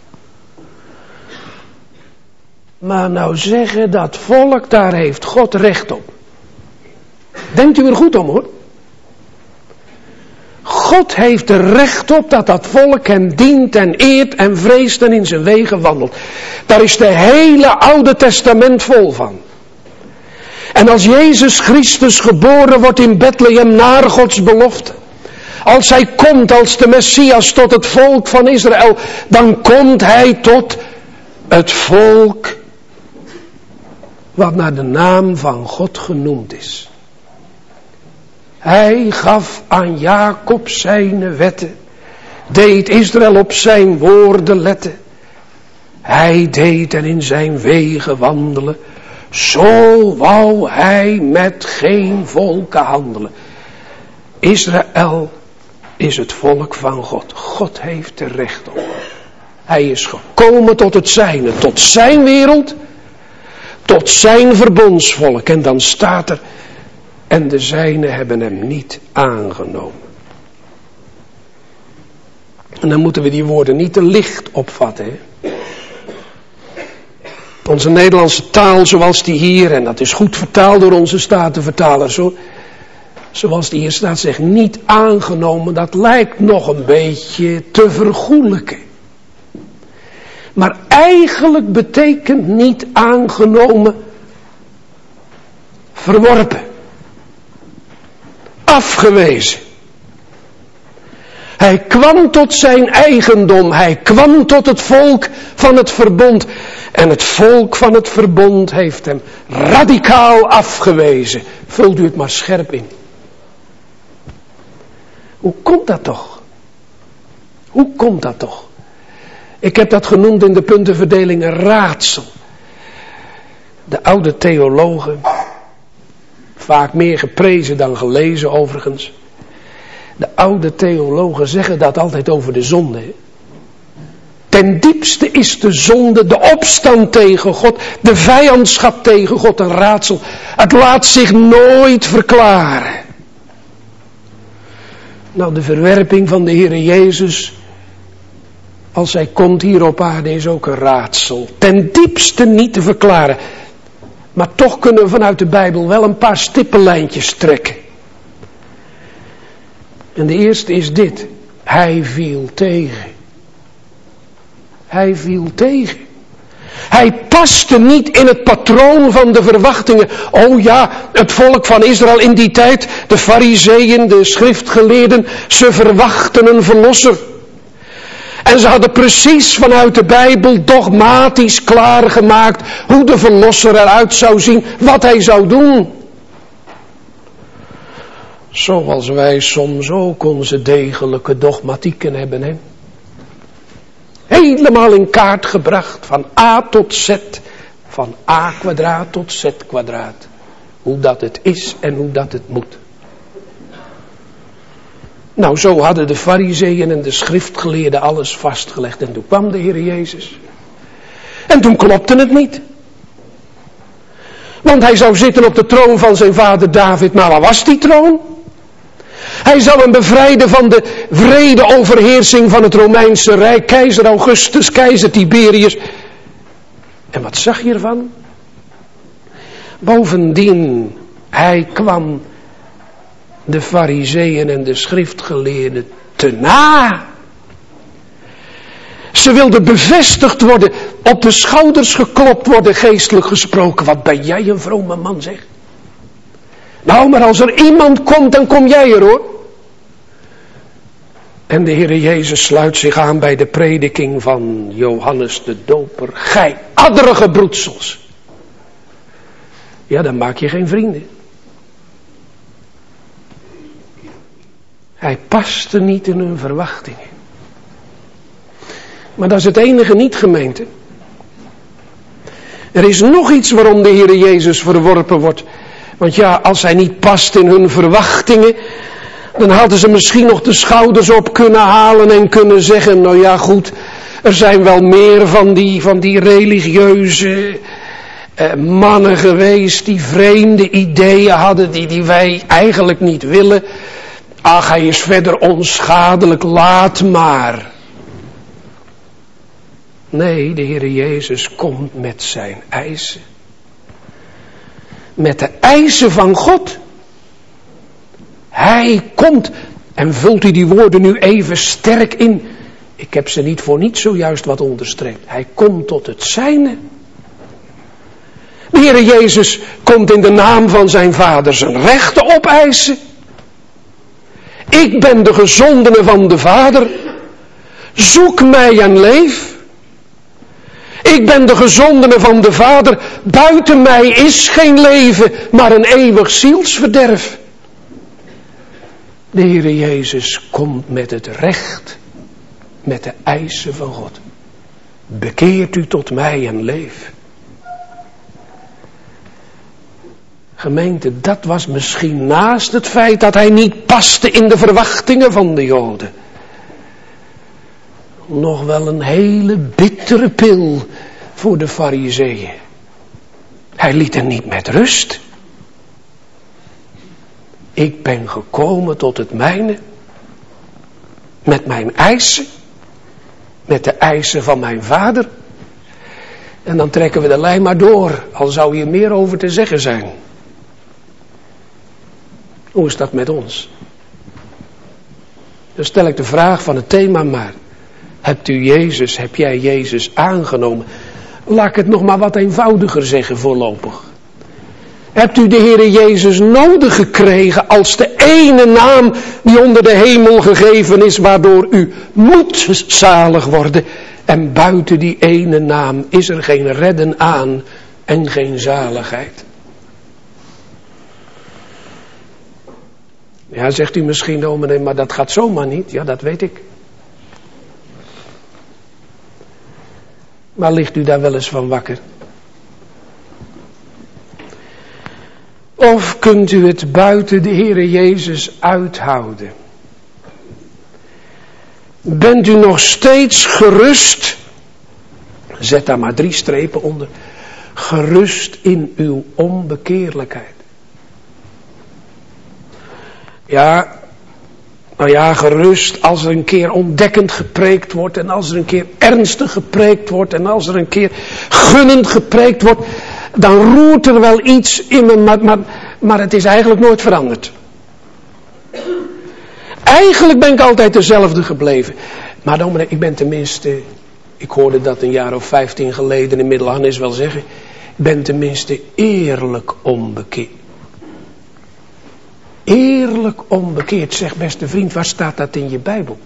Maar nou zeggen, dat volk, daar heeft God recht op. Denkt u er goed om, hoor. God heeft er recht op dat dat volk hem dient en eert en vreest en in zijn wegen wandelt. Daar is de hele Oude Testament vol van. En als Jezus Christus geboren wordt in Bethlehem naar Gods belofte, als hij komt als de Messias tot het volk van Israël, dan komt hij tot het volk wat naar de naam van God genoemd is. Hij gaf aan Jacob zijn wetten, deed Israël op zijn woorden letten. Hij deed en in zijn wegen wandelen, zo wou hij met geen volken handelen. Israël is het volk van God. God heeft er recht op. Hij is gekomen tot het zijne, tot zijn wereld, tot zijn verbondsvolk. En dan staat er, en de zijnen hebben hem niet aangenomen. En dan moeten we die woorden niet te licht opvatten, hè? Onze Nederlandse taal zoals die hier, en dat is goed vertaald door onze statenvertalers hoor. Zoals die hier staat, zegt niet aangenomen, dat lijkt nog een beetje te vergoelijken. Maar eigenlijk betekent niet aangenomen verworpen. Afgewezen. Hij kwam tot zijn eigendom. Hij kwam tot het volk van het verbond. En het volk van het verbond heeft hem radicaal afgewezen. Vult u het maar scherp in. Hoe komt dat toch? Hoe komt dat toch? Ik heb dat genoemd in de puntenverdeling een raadsel. De oude theologen, vaak meer geprezen dan gelezen overigens. De oude theologen zeggen dat altijd over de zonde. Ten diepste is de zonde, de opstand tegen God, de vijandschap tegen God een raadsel. Het laat zich nooit verklaren. Nou, de verwerping van de Heere Jezus, als hij komt hier op aarde, is ook een raadsel. Ten diepste niet te verklaren. Maar toch kunnen we vanuit de Bijbel wel een paar stippenlijntjes trekken. En de eerste is dit. Hij viel tegen. Hij viel tegen. Hij paste niet in het patroon van de verwachtingen. Oh ja, het volk van Israël in die tijd, de Farizeeën, de schriftgeleerden, ze verwachten een verlosser. En ze hadden precies vanuit de Bijbel dogmatisch klaargemaakt hoe de verlosser eruit zou zien, wat hij zou doen. Zoals wij soms ook onze degelijke dogmatieken hebben, hè. Helemaal in kaart gebracht, van A tot Z, van A kwadraat tot Z kwadraat. Hoe dat het is en hoe dat het moet. Nou, zo hadden de Farizeeën en de schriftgeleerden alles vastgelegd. En toen kwam de Heer Jezus. En toen klopte het niet. Want hij zou zitten op de troon van zijn vader David. Maar waar was die troon? Hij zou hem bevrijden van de wrede overheersing van het Romeinse Rijk. Keizer Augustus, keizer Tiberius. En wat zag je ervan? Bovendien, hij kwam de Farizeeën en de schriftgeleerden te na. Ze wilden bevestigd worden, op de schouders geklopt worden, geestelijk gesproken. Wat ben jij een vrome man, zeg. Nou, maar als er iemand komt, dan kom jij er, hoor. En de Heer Jezus sluit zich aan bij de prediking van Johannes de Doper. Gij adderige broedsels. Ja, dan maak je geen vrienden. Hij paste niet in hun verwachtingen. Maar dat is het enige niet, gemeente. Er is nog iets waarom de Heer Jezus verworpen wordt. Want ja, als hij niet past in hun verwachtingen, dan hadden ze misschien nog de schouders op kunnen halen en kunnen zeggen, nou ja goed, er zijn wel meer van die religieuze mannen geweest die vreemde ideeën hadden die wij eigenlijk niet willen. Ach, hij is verder onschadelijk, laat maar. Nee, de Heer Jezus komt met zijn eisen. Met de eisen van God. Hij komt, en vult u die woorden nu even sterk in. Ik heb ze niet voor niets zojuist wat onderstreept. Hij komt tot het zijne. De Heer Jezus komt in de naam van zijn Vader zijn rechten opeisen. Ik ben de gezondene van de Vader. Zoek mij en leef. Ik ben de gezondene van de Vader. Buiten mij is geen leven, maar een eeuwig zielsverderf. De Heer Jezus komt met het recht, met de eisen van God. Bekeert u tot mij en leef. Gemeente, dat was misschien naast het feit dat hij niet paste in de verwachtingen van de Joden. Nog wel een hele bittere pil voor de Farizeeën. Hij liet hen niet met rust. Ik ben gekomen tot het mijne. Met mijn eisen. Met de eisen van mijn Vader. En dan trekken we de lijn maar door. Al zou hier meer over te zeggen zijn. Hoe is dat met ons? Dan stel ik de vraag van het thema maar. Heb jij Jezus aangenomen? Laat ik het nog maar wat eenvoudiger zeggen voorlopig. Hebt u de Heere Jezus nodig gekregen als de ene naam die onder de hemel gegeven is, waardoor u moet zalig worden? En buiten die ene naam is er geen redden aan en geen zaligheid. Ja, zegt u misschien, dominee, maar dat gaat zomaar niet. Ja, dat weet ik. Maar ligt u daar wel eens van wakker? Of kunt u het buiten de Heere Jezus uithouden? Bent u nog steeds gerust? Zet daar maar 3 strepen onder. Gerust in uw onbekeerlijkheid. Ja, nou ja, gerust als er een keer ontdekkend gepreekt wordt. En als er een keer ernstig gepreekt wordt. En als er een keer gunnend gepreekt wordt. dan roert er wel iets in me, maar het is eigenlijk nooit veranderd. Eigenlijk ben ik altijd dezelfde gebleven. Maar dominee, ik ben tenminste, ik hoorde dat een jaar of 15 geleden in Middelharnis wel zeggen, ik ben tenminste eerlijk onbekeerd. Eerlijk onbekeerd, zeg beste vriend, waar staat dat in je Bijbel?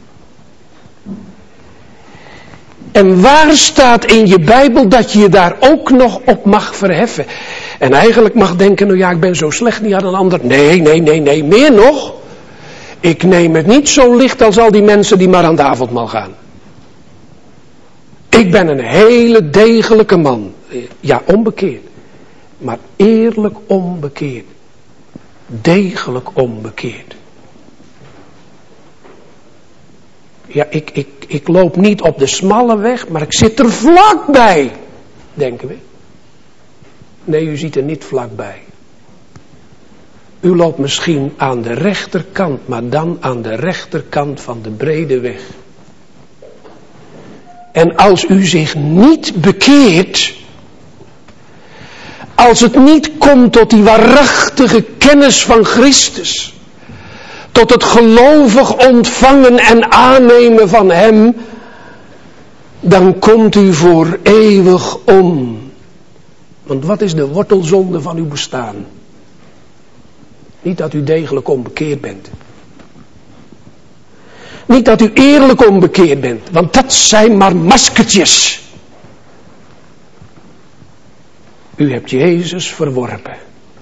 En waar staat in je Bijbel dat je je daar ook nog op mag verheffen? En eigenlijk mag denken, nou ja, ik ben zo slecht niet aan een ander. Nee, meer nog. Ik neem het niet zo licht als al die mensen die maar aan de avondmaal gaan. Ik ben een hele degelijke man. Ja, onbekeerd. Maar eerlijk onbekeerd. Degelijk onbekeerd. Ja, ik loop niet op de smalle weg, maar ik zit er vlakbij. Denken we. Nee, u zit er niet vlakbij. U loopt misschien aan de rechterkant, maar dan aan de rechterkant van de brede weg. En als u zich niet bekeert, als het niet komt tot die waarachtige kennis van Christus, tot het gelovig ontvangen en aannemen van Hem, dan komt u voor eeuwig om. Want wat is de wortelzonde van uw bestaan? Niet dat u degelijk onbekeerd bent. Niet dat u eerlijk onbekeerd bent, want dat zijn maar maskertjes. U hebt Jezus verworpen.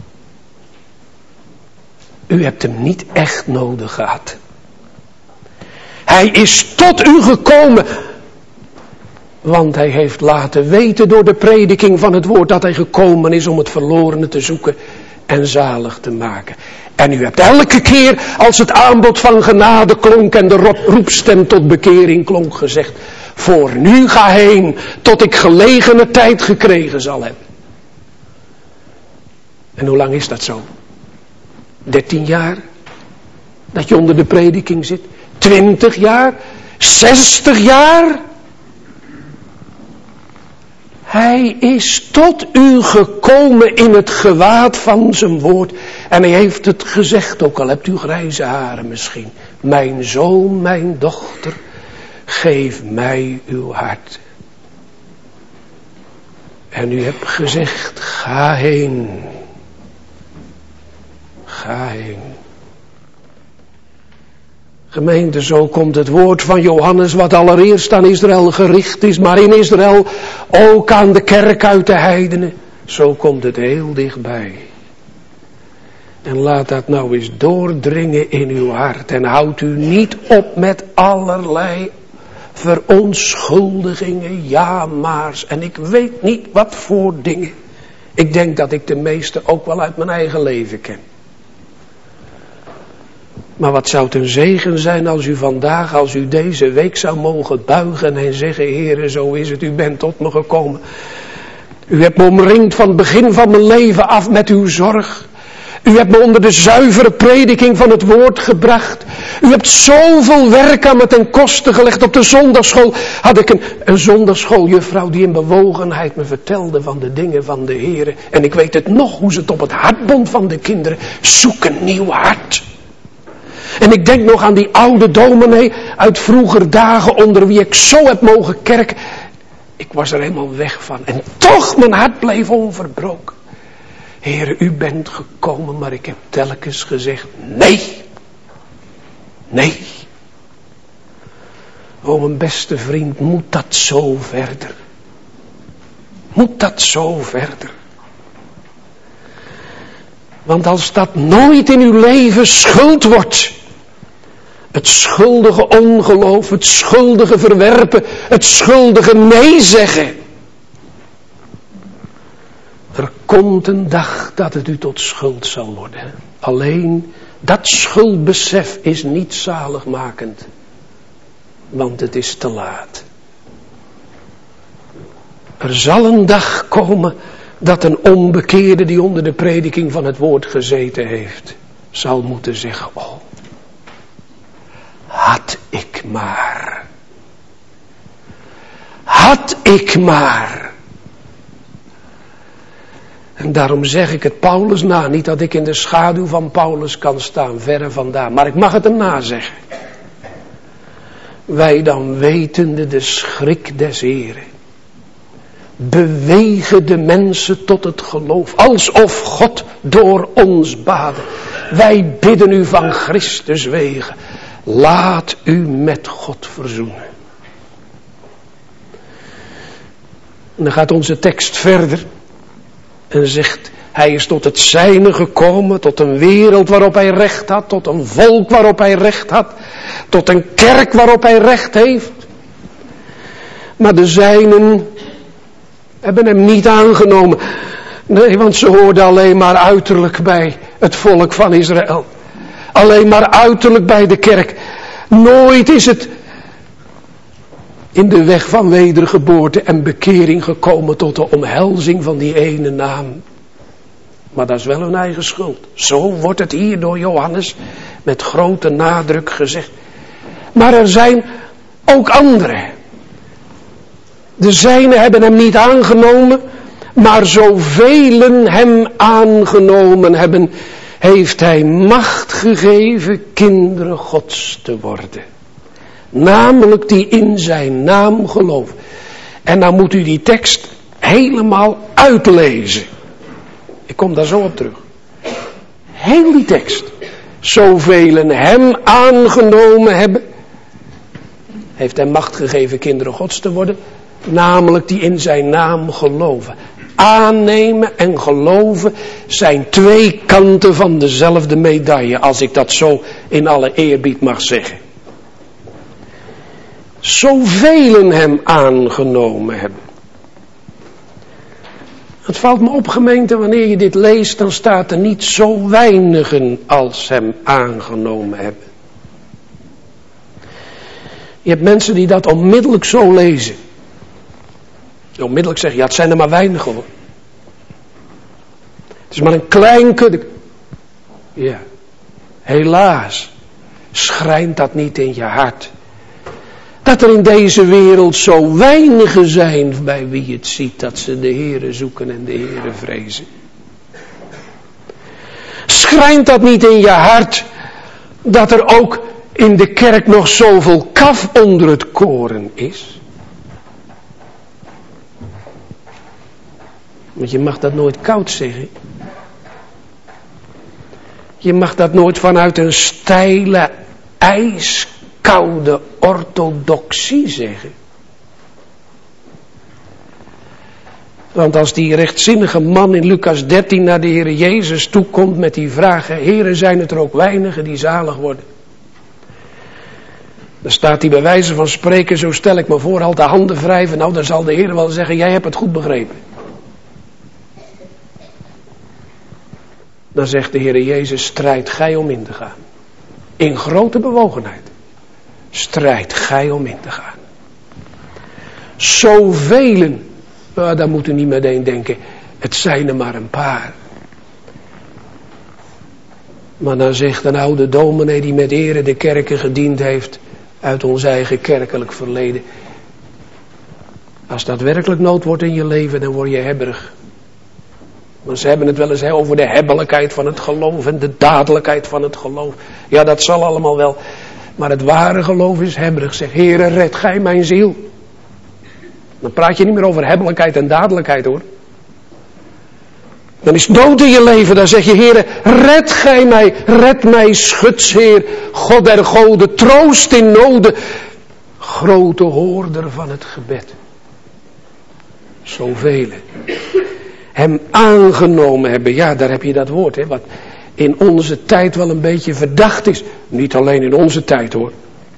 U hebt hem niet echt nodig gehad. Hij is tot u gekomen. Want hij heeft laten weten door de prediking van het woord dat hij gekomen is om het verlorene te zoeken en zalig te maken. En u hebt elke keer als het aanbod van genade klonk en de roepstem tot bekering klonk gezegd, voor nu ga heen tot ik gelegene tijd gekregen zal hebben. En hoe lang is dat zo? 13 jaar? Dat je onder de prediking zit? 20 jaar? 60 jaar? Hij is tot u gekomen in het gewaad van zijn woord. En hij heeft het gezegd, ook al hebt u grijze haren misschien. Mijn zoon, mijn dochter, geef mij uw hart. En u hebt gezegd, ga heen. Ga heen. Gemeente, zo komt het woord van Johannes, wat allereerst aan Israël gericht is, maar in Israël ook aan de kerk uit de heidenen. Zo komt het heel dichtbij. En laat dat nou eens doordringen in uw hart. En houd u niet op met allerlei verontschuldigingen, ja maar's. En ik weet niet wat voor dingen. Ik denk dat ik de meeste ook wel uit mijn eigen leven ken. Maar wat zou het een zegen zijn als u vandaag, als u deze week zou mogen buigen en zeggen, Heere, zo is het, u bent tot me gekomen. U hebt me omringd van het begin van mijn leven af met uw zorg. U hebt me onder de zuivere prediking van het woord gebracht. U hebt zoveel werk aan me ten koste gelegd. Op de zondagschool had ik een zondagschooljuffrouw die in bewogenheid me vertelde van de dingen van de Heere. En ik weet het nog, hoe ze het op het hart bond van de kinderen. Zoek een nieuw hart. En ik denk nog aan die oude dominee uit vroeger dagen onder wie ik zo heb mogen kerken. Ik was er helemaal weg van. En toch, mijn hart bleef onverbroken. Heere, u bent gekomen, maar ik heb telkens gezegd, nee. Nee. O, mijn beste vriend, moet dat zo verder? Moet dat zo verder? Want als dat nooit in uw leven schuld wordt, het schuldige ongeloof, het schuldige verwerpen, het schuldige nee zeggen. Er komt een dag dat het u tot schuld zal worden. Alleen dat schuldbesef is niet zaligmakend. Want het is te laat. Er zal een dag komen dat een onbekeerde die onder de prediking van het woord gezeten heeft, zal moeten zeggen, oh, had ik maar. Had ik maar. En daarom zeg ik het Paulus na. Niet dat ik in de schaduw van Paulus kan staan, verre vandaan. Maar ik mag het hem nazeggen. Wij dan wetende de schrik des Heren. Bewegen de mensen tot het geloof. Alsof God door ons baadde. Wij bidden u van Christus wegen. Laat u met God verzoenen. En dan gaat onze tekst verder. En zegt, hij is tot het zijne gekomen, tot een wereld waarop hij recht had, tot een volk waarop hij recht had, tot een kerk waarop hij recht heeft. Maar de zijnen hebben hem niet aangenomen. Nee, want ze hoorden alleen maar uiterlijk bij het volk van Israël. Alleen maar uiterlijk bij de kerk. Nooit is het in de weg van wedergeboorte en bekering gekomen tot de omhelzing van die ene naam. Maar dat is wel hun eigen schuld. Zo wordt het hier door Johannes met grote nadruk gezegd. Maar er zijn ook anderen. De zijnen hebben hem niet aangenomen, maar zoveel hem aangenomen hebben, heeft hij macht gegeven kinderen Gods te worden. Namelijk die in zijn naam geloven. En dan moet u die tekst helemaal uitlezen. Ik kom daar zo op terug. Heel die tekst. Zoveel hem aangenomen hebben, heeft hij macht gegeven kinderen Gods te worden. Namelijk die in zijn naam geloven. Aannemen en geloven zijn twee kanten van dezelfde medaille. Als ik dat zo in alle eerbied mag zeggen. Zoveel hem aangenomen hebben. Het valt me op, gemeente, wanneer je dit leest, dan staat er niet zo weinigen als hem aangenomen hebben. Je hebt mensen die dat onmiddellijk zo lezen. Onmiddellijk zeggen, ja, het zijn er maar weinigen hoor. Het is maar een klein kudde. Ja, helaas, schrijnt dat niet in je hart. Dat er in deze wereld zo weinigen zijn bij wie het ziet dat ze de Heere zoeken en de Heere vrezen. Schrijnt dat niet in je hart dat er ook in de kerk nog zoveel kaf onder het koren is? Want je mag dat nooit koud zeggen. Je mag dat nooit vanuit een steile, ijskoude orthodoxie zeggen. Want als die rechtzinnige man in Lucas 13 naar de Heere Jezus toekomt met die vragen: Heere, zijn het er ook weinigen die zalig worden? Dan staat hij bij wijze van spreken, zo stel ik me voor, al de handen wrijven. Nou, dan zal de Heer wel zeggen, jij hebt het goed begrepen. Dan zegt de Heere Jezus, strijd gij om in te gaan. In grote bewogenheid. Strijd gij om in te gaan. Zovelen, daar moet u niet meteen denken, het zijn er maar een paar. Maar dan zegt een oude dominee die met ere de kerken gediend heeft, uit ons eigen kerkelijk verleden: als dat werkelijk nood wordt in je leven, dan word je hebberig. Want ze hebben het wel eens over de hebbelijkheid van het geloof en de dadelijkheid van het geloof. Ja, dat zal allemaal wel. Maar het ware geloof is hebberig. Zeg, Heere, red gij mijn ziel. Dan praat je niet meer over hebbelijkheid en dadelijkheid, hoor. Dan is nood in je leven, dan zeg je, Heere, red mij, schutsheer, God der goden, troost in noden, grote hoorder van het gebed. Zoveel hem aangenomen hebben, ja, daar heb je dat woord, hè, wat in onze tijd wel een beetje verdacht is. Niet alleen in onze tijd, hoor.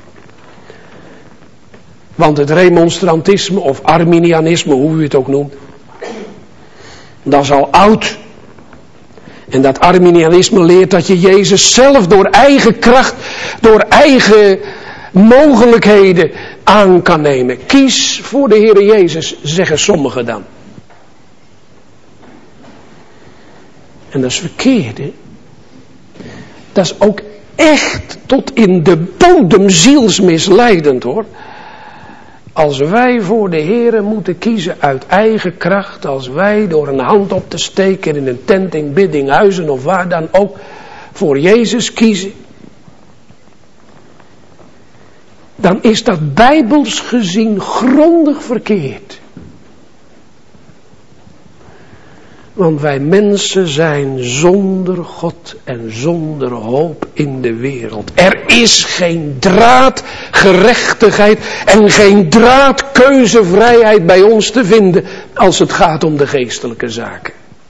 Want het remonstrantisme of arminianisme, hoe u het ook noemt, dat is al oud. En dat arminianisme leert dat je Jezus zelf door eigen kracht, door eigen mogelijkheden aan kan nemen. Kies voor de Heere Jezus, zeggen sommigen dan. En dat is verkeerd, hè? Dat is ook echt tot in de bodem zielsmisleidend, hoor. Als wij voor de Heere moeten kiezen uit eigen kracht, als wij door een hand op te steken in een tent in Biddinghuizen of waar dan ook voor Jezus kiezen, dan is dat bijbels gezien grondig verkeerd. Want wij mensen zijn zonder God en zonder hoop in de wereld. Er is geen draad gerechtigheid en geen draad keuzevrijheid bij ons te vinden als het gaat om de geestelijke zaken.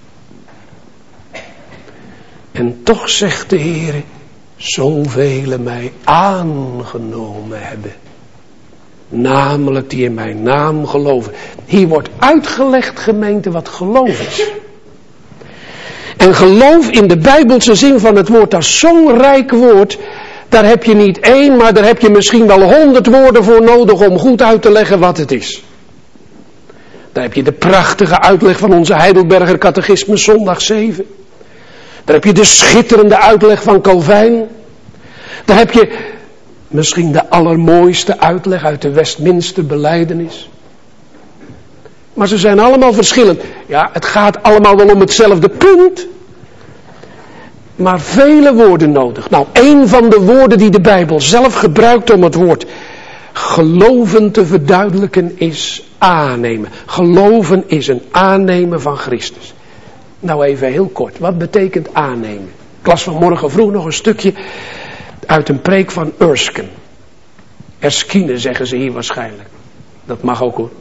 En toch zegt de Heer, zoveel mij aangenomen hebben. Namelijk die in mijn naam geloven. Hier wordt uitgelegd, gemeente, wat geloof is. En geloof in de bijbelse zin van het woord, dat is zo'n rijk woord. Daar heb je niet 1, maar daar heb je misschien wel 100 woorden voor nodig om goed uit te leggen wat het is. Daar heb je de prachtige uitleg van onze Heidelberger Catechismus zondag 7. Daar heb je de schitterende uitleg van Calvijn. Daar heb je misschien de allermooiste uitleg uit de Westminster Belijdenis. Maar ze zijn allemaal verschillend. Ja, het gaat allemaal wel om hetzelfde punt. Maar vele woorden nodig. Nou, een van de woorden die de Bijbel zelf gebruikt om het woord geloven te verduidelijken is aannemen. Geloven is een aannemen van Christus. Nou even heel kort, wat betekent aannemen? Ik las vanmorgen vroeg nog een stukje uit een preek van Erskine. Erskine zeggen ze hier waarschijnlijk. Dat mag ook hoor.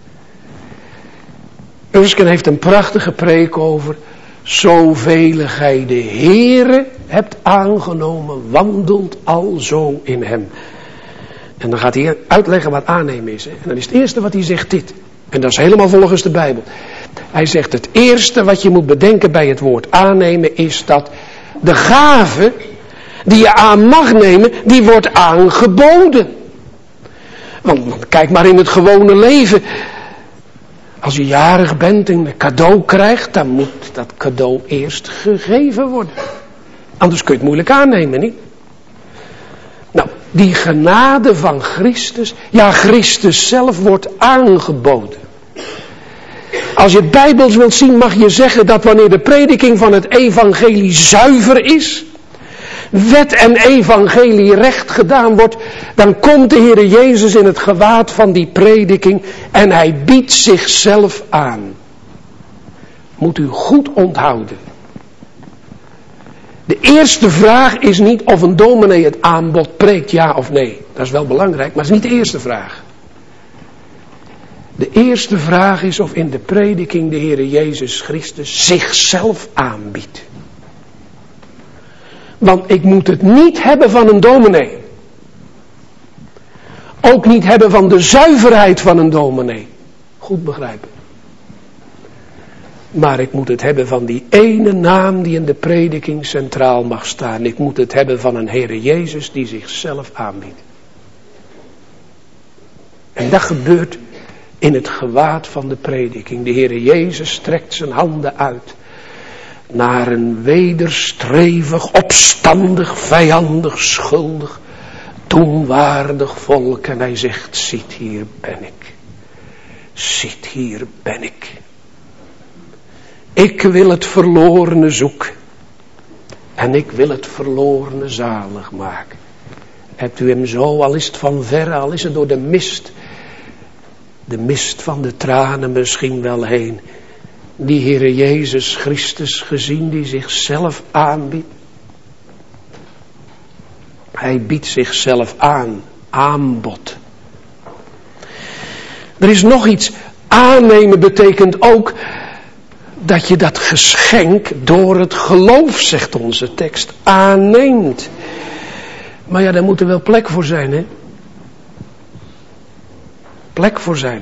Erskine heeft een prachtige preek over zoveel gij de Heere hebt aangenomen, wandelt alzo in hem. En dan gaat hij uitleggen wat aannemen is. Hè? En dan is het eerste wat hij zegt dit. En dat is helemaal volgens de Bijbel. Hij zegt het eerste wat je moet bedenken bij het woord aannemen is dat de gave die je aan mag nemen, die wordt aangeboden. Want kijk maar in het gewone leven. Als je jarig bent en een cadeau krijgt, dan moet dat cadeau eerst gegeven worden. Anders kun je het moeilijk aannemen, niet? Nou, die genade van Christus, ja, Christus zelf wordt aangeboden. Als je het bijbels wilt zien, mag je zeggen dat wanneer de prediking van het evangelie zuiver is, wet en evangelie recht gedaan wordt, dan komt de Heere Jezus in het gewaad van die prediking en hij biedt zichzelf aan. Moet u goed onthouden. De eerste vraag is niet of een dominee het aanbod preekt, ja of nee. Dat is wel belangrijk, maar dat is niet de eerste vraag. De eerste vraag is of in de prediking de Heere Jezus Christus zichzelf aanbiedt. Want ik moet het niet hebben van een dominee. Ook niet hebben van de zuiverheid van een dominee. Goed begrijpen. Maar ik moet het hebben van die ene naam die in de prediking centraal mag staan. Ik moet het hebben van een Heere Jezus die zichzelf aanbiedt. En dat gebeurt in het gewaad van de prediking. De Heere Jezus strekt zijn handen uit naar een wederstrevig, opstandig, vijandig, schuldig, toenwaardig volk. En hij zegt, ziet hier ben ik. Ziet hier ben ik. Ik wil het verlorene zoeken. En ik wil het verlorene zalig maken. Hebt u hem zo, al is het van verre, al is het door de mist van de tranen misschien wel heen, die Heere Jezus Christus gezien die zichzelf aanbiedt. Hij biedt zichzelf aan, aanbod. Er is nog iets, aannemen betekent ook dat je dat geschenk door het geloof, zegt onze tekst, aanneemt. Maar ja, daar moet er wel plek voor zijn, hè? Plek voor zijn.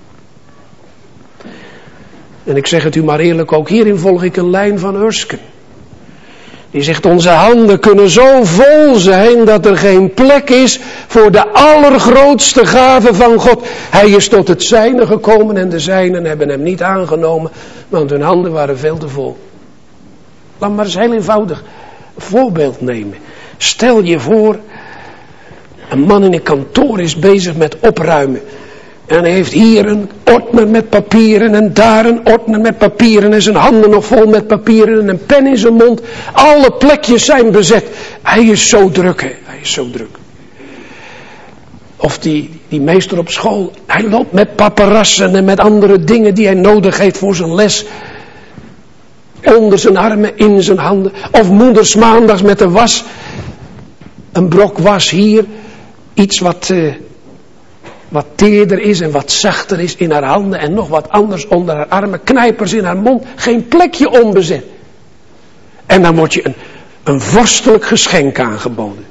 En ik zeg het u maar eerlijk, ook hierin volg ik een lijn van Erskine. Die zegt, onze handen kunnen zo vol zijn dat er geen plek is voor de allergrootste gave van God. Hij is tot het zijne gekomen en de zijnen hebben hem niet aangenomen, want hun handen waren veel te vol. Laat maar eens heel eenvoudig een voorbeeld nemen. Stel je voor, een man in een kantoor is bezig met opruimen. En hij heeft hier een ordner met papieren en daar een ordner met papieren en zijn handen nog vol met papieren en een pen in zijn mond. Alle plekjes zijn bezet. Hij is zo druk, hè. Hij is zo druk. Of die meester op school, hij loopt met paparassen en met andere dingen die hij nodig heeft voor zijn les. Onder zijn armen, in zijn handen. Of moeders maandags met de was. Een brok was hier. Iets wat teerder is en wat zachter is in haar handen. En nog wat anders onder haar armen. Knijpers in haar mond. Geen plekje onbezet. En dan wordt je een vorstelijk geschenk aangeboden.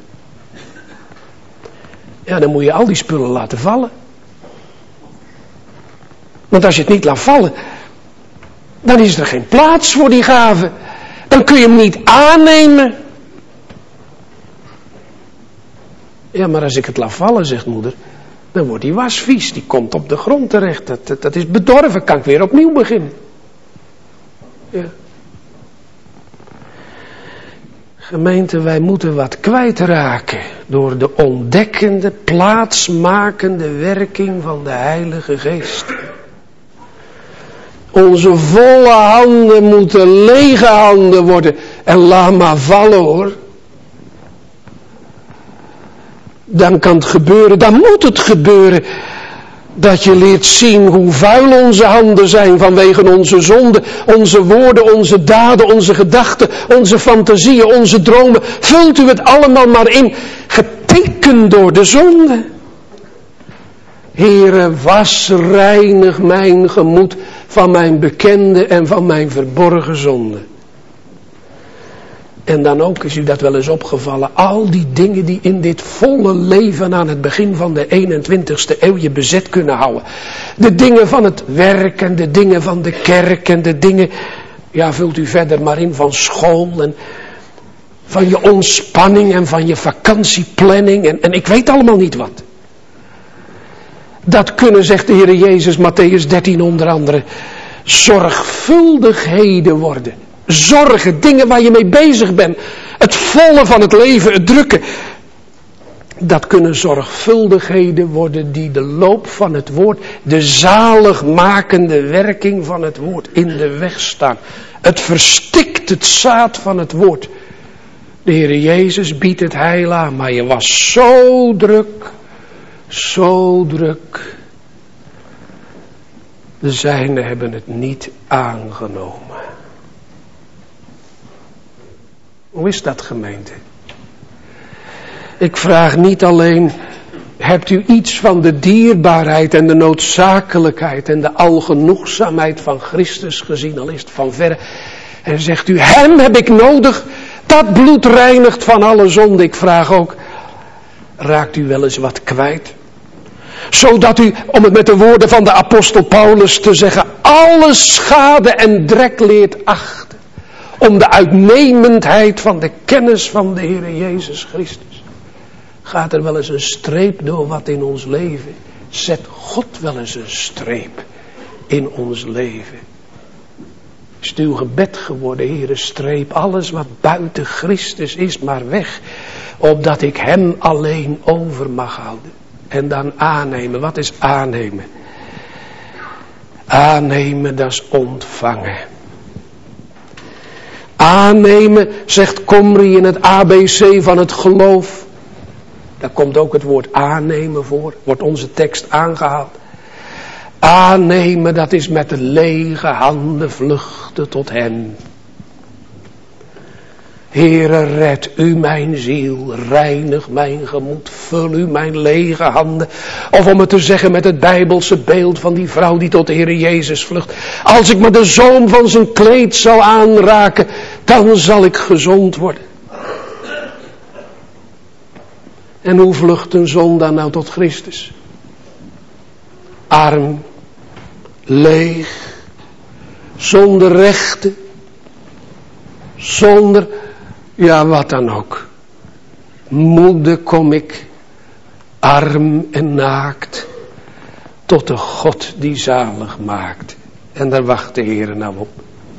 Ja, dan moet je al die spullen laten vallen. Want als je het niet laat vallen, dan is er geen plaats voor die gave. Dan kun je hem niet aannemen. Ja, maar als ik het laat vallen, zegt moeder, dan wordt die was vies. Die komt op de grond terecht. Dat is bedorven. Kan ik weer opnieuw beginnen. Ja. Gemeente, wij moeten wat kwijtraken door de ontdekkende, plaatsmakende werking van de Heilige Geest. Onze volle handen moeten lege handen worden. En laat maar vallen, hoor. Dan kan het gebeuren, dan moet het gebeuren, dat je leert zien hoe vuil onze handen zijn vanwege onze zonden, onze woorden, onze daden, onze gedachten, onze fantasieën, onze dromen. Vult u het allemaal maar in, getekend door de zonde. Heere, was, reinig mijn gemoed van mijn bekende en van mijn verborgen zonden. En dan ook, is u dat wel eens opgevallen, al die dingen die in dit volle leven aan het begin van de 21ste eeuw je bezet kunnen houden. De dingen van het werk en de dingen van de kerk en de dingen, ja, vult u verder maar in, van school en van je ontspanning en van je vakantieplanning en ik weet allemaal niet wat. Dat kunnen, zegt de Heer Jezus, Mattheüs 13 onder andere, zorgvuldigheden worden. Zorgen, dingen waar je mee bezig bent. Het volle van het leven, het drukke. Dat kunnen zorgvuldigheden worden die de loop van het woord, de zaligmakende werking van het woord in de weg staan. Het verstikt het zaad van het woord. De Heer Jezus biedt het heil aan, maar je was zo druk, zo druk. De zijnen hebben het niet aangenomen. Hoe is dat, gemeente? Ik vraag niet alleen, hebt u iets van de dierbaarheid en de noodzakelijkheid en de algenoegzaamheid van Christus gezien, al is het van verre. En zegt u, hem heb ik nodig, dat bloed reinigt van alle zonde. Ik vraag ook, raakt u wel eens wat kwijt? Zodat u, om het met de woorden van de apostel Paulus te zeggen, alle schade en drek leert achten. Om de uitnemendheid van de kennis van de Heer Jezus Christus. Gaat er wel eens een streep door wat in ons leven? Zet God wel eens een streep in ons leven? Is het uw gebed geworden, Heere, streep alles wat buiten Christus is maar weg. Opdat ik hem alleen over mag houden. En dan aannemen. Wat is aannemen? Aannemen, dat is ontvangen. Aannemen, zegt Komri in het ABC van het geloof. Daar komt ook het woord aannemen voor. Wordt onze tekst aangehaald. Aannemen, dat is met de lege handen vluchten tot hem. Heere, red u mijn ziel, reinig mijn gemoed, vul u mijn lege handen. Of om het te zeggen met het Bijbelse beeld van die vrouw die tot de Heer Jezus vlucht. Als ik maar de zoom van zijn kleed zal aanraken, dan zal ik gezond worden. En hoe vlucht een zondaar nou tot Christus? Arm, leeg, zonder rechten, zonder, ja wat dan ook. Moede kom ik, arm en naakt, tot de God die zalig maakt. En daar wacht de Heer nou op.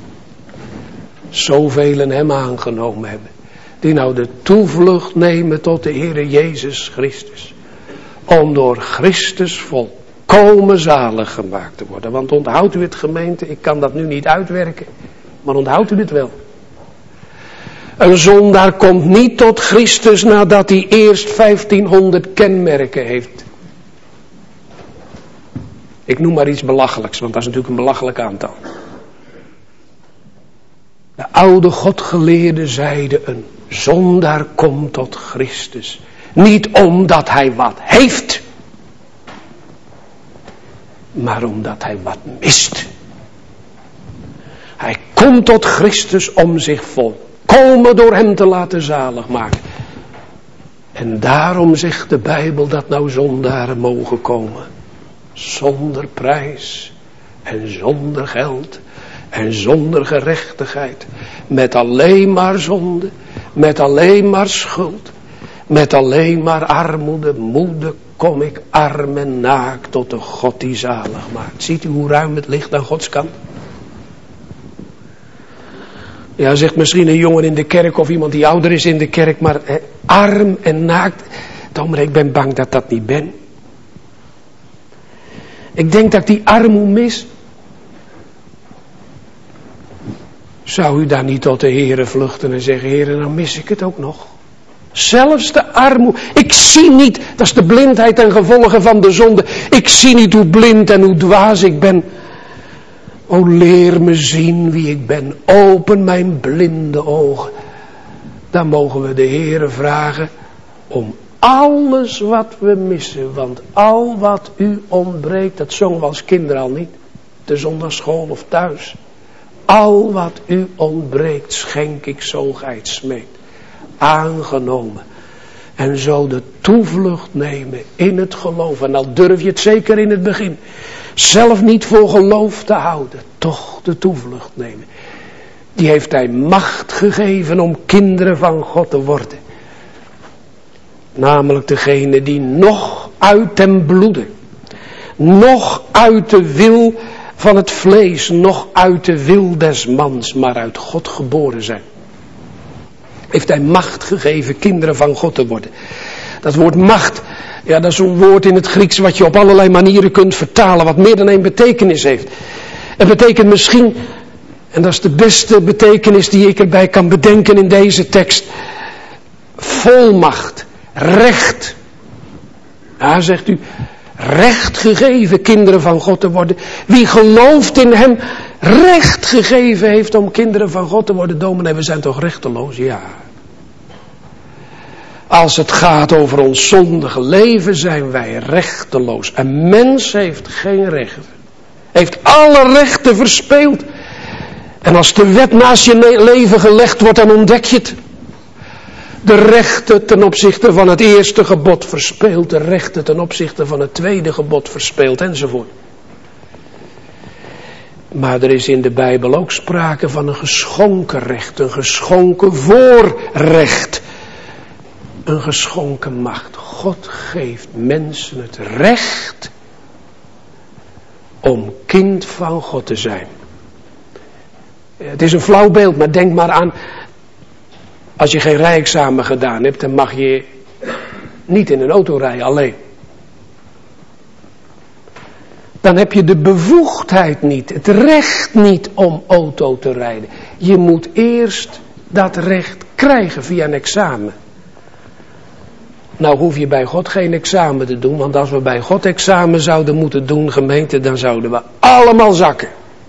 Zoveel hem aangenomen hebben. Die nou de toevlucht nemen tot de Heer Jezus Christus. Om door Christus voltooid volkomen zalig gemaakt te worden. Want onthoudt u het, gemeente, ik kan dat nu niet uitwerken, maar onthoudt u het wel. Een zondaar komt niet tot Christus nadat hij eerst 1500 kenmerken heeft. Ik noem maar iets belachelijks, want dat is natuurlijk een belachelijk aantal. De oude godgeleerden zeiden, een zondaar komt tot Christus. Niet omdat hij wat heeft, maar omdat hij wat mist. Hij komt tot Christus om zich volkomen door hem te laten zalig maken. En daarom zegt de Bijbel dat nou zondaren mogen komen. Zonder prijs en zonder geld en zonder gerechtigheid. Met alleen maar zonde, met alleen maar schuld, met alleen maar armoede, moede kom ik arm en naakt tot de God die zalig maakt. Ziet u hoe ruim het ligt aan Gods kant? Ja, zegt misschien een jongen in de kerk of iemand die ouder is in de kerk, maar arm en naakt. Dominee, ik ben bang dat dat niet ben. Ik denk dat ik die armoede mis. Zou u daar niet tot de Heere vluchten en zeggen, Heere, dan mis ik het ook nog. Zelfs de armoede. Ik zie niet, dat is de blindheid en gevolgen van de zonde. Ik zie niet hoe blind en hoe dwaas ik ben. O, leer me zien wie ik ben. Open mijn blinde ogen. Dan mogen we de Heere vragen om alles wat we missen. Want al wat u ontbreekt, dat zongen we als kinderen al niet. De zondagschool of thuis. Al wat u ontbreekt, schenk ik zo gij het smeekt. Aangenomen. En zo de toevlucht nemen in het geloof. En al durf je het zeker in het begin zelf niet voor geloof te houden, toch de toevlucht nemen. Die heeft hij macht gegeven om kinderen van God te worden. Namelijk degene die nog uit den bloede, nog uit de wil van het vlees, nog uit de wil des mans, maar uit God geboren zijn. Heeft hij macht gegeven kinderen van God te worden. Dat woord macht, ja, dat is een woord in het Grieks wat je op allerlei manieren kunt vertalen, wat meer dan één betekenis heeft. Het betekent misschien, en dat is de beste betekenis die ik erbij kan bedenken in deze tekst, volmacht, recht. Ja, zegt u, recht gegeven kinderen van God te worden. Wie gelooft in hem, recht gegeven heeft om kinderen van God te worden. Dominee, we zijn toch rechteloos? Ja. Als het gaat over ons zondige leven zijn wij rechteloos. Een mens heeft geen rechten. Heeft alle rechten verspeeld. En als de wet naast je leven gelegd wordt, dan ontdek je het. De rechten ten opzichte van het eerste gebod verspeeld. De rechten ten opzichte van het tweede gebod verspeeld enzovoort. Maar er is in de Bijbel ook sprake van een geschonken recht. Een geschonken voorrecht. Een geschonken macht. God geeft mensen het recht om kind van God te zijn. Het is een flauw beeld, maar denk maar aan, als je geen rijexamen gedaan hebt, dan mag je niet in een auto rijden alleen. Dan heb je de bevoegdheid niet, het recht niet om auto te rijden. Je moet eerst dat recht krijgen via een examen. Nou hoef je bij God geen examen te doen, want als we bij God examen zouden moeten doen, gemeente, dan zouden we allemaal zakken.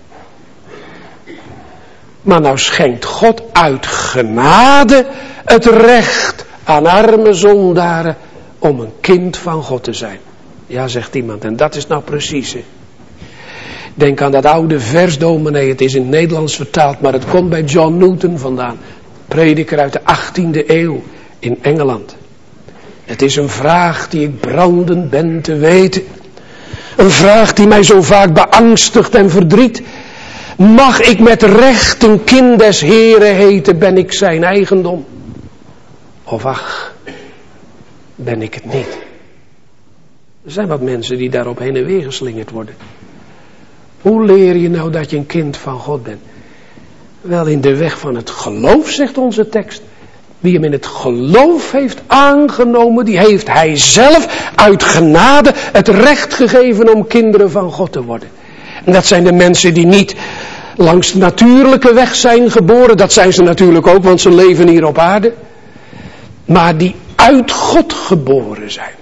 Maar nou schenkt God uit genade het recht aan arme zondaren om een kind van God te zijn. Ja, zegt iemand, en dat is nou precies. Hè. Denk aan dat oude vers, dominee, het is in het Nederlands vertaald, maar het komt bij John Newton vandaan. Prediker uit de 18e eeuw in Engeland. Het is een vraag die ik brandend ben te weten. Een vraag die mij zo vaak beangstigt en verdriet. Mag ik met recht een kind des Heren heten, ben ik zijn eigendom? Of ach, ben ik het niet? Er zijn wat mensen die daarop heen en weer geslingerd worden. Hoe leer je nou dat je een kind van God bent? Wel, in de weg van het geloof, zegt onze tekst. Wie hem in het geloof heeft aangenomen, die heeft hij zelf uit genade het recht gegeven om kinderen van God te worden. En dat zijn de mensen die niet langs de natuurlijke weg zijn geboren. Dat zijn ze natuurlijk ook, want ze leven hier op aarde. Maar die uit God geboren zijn.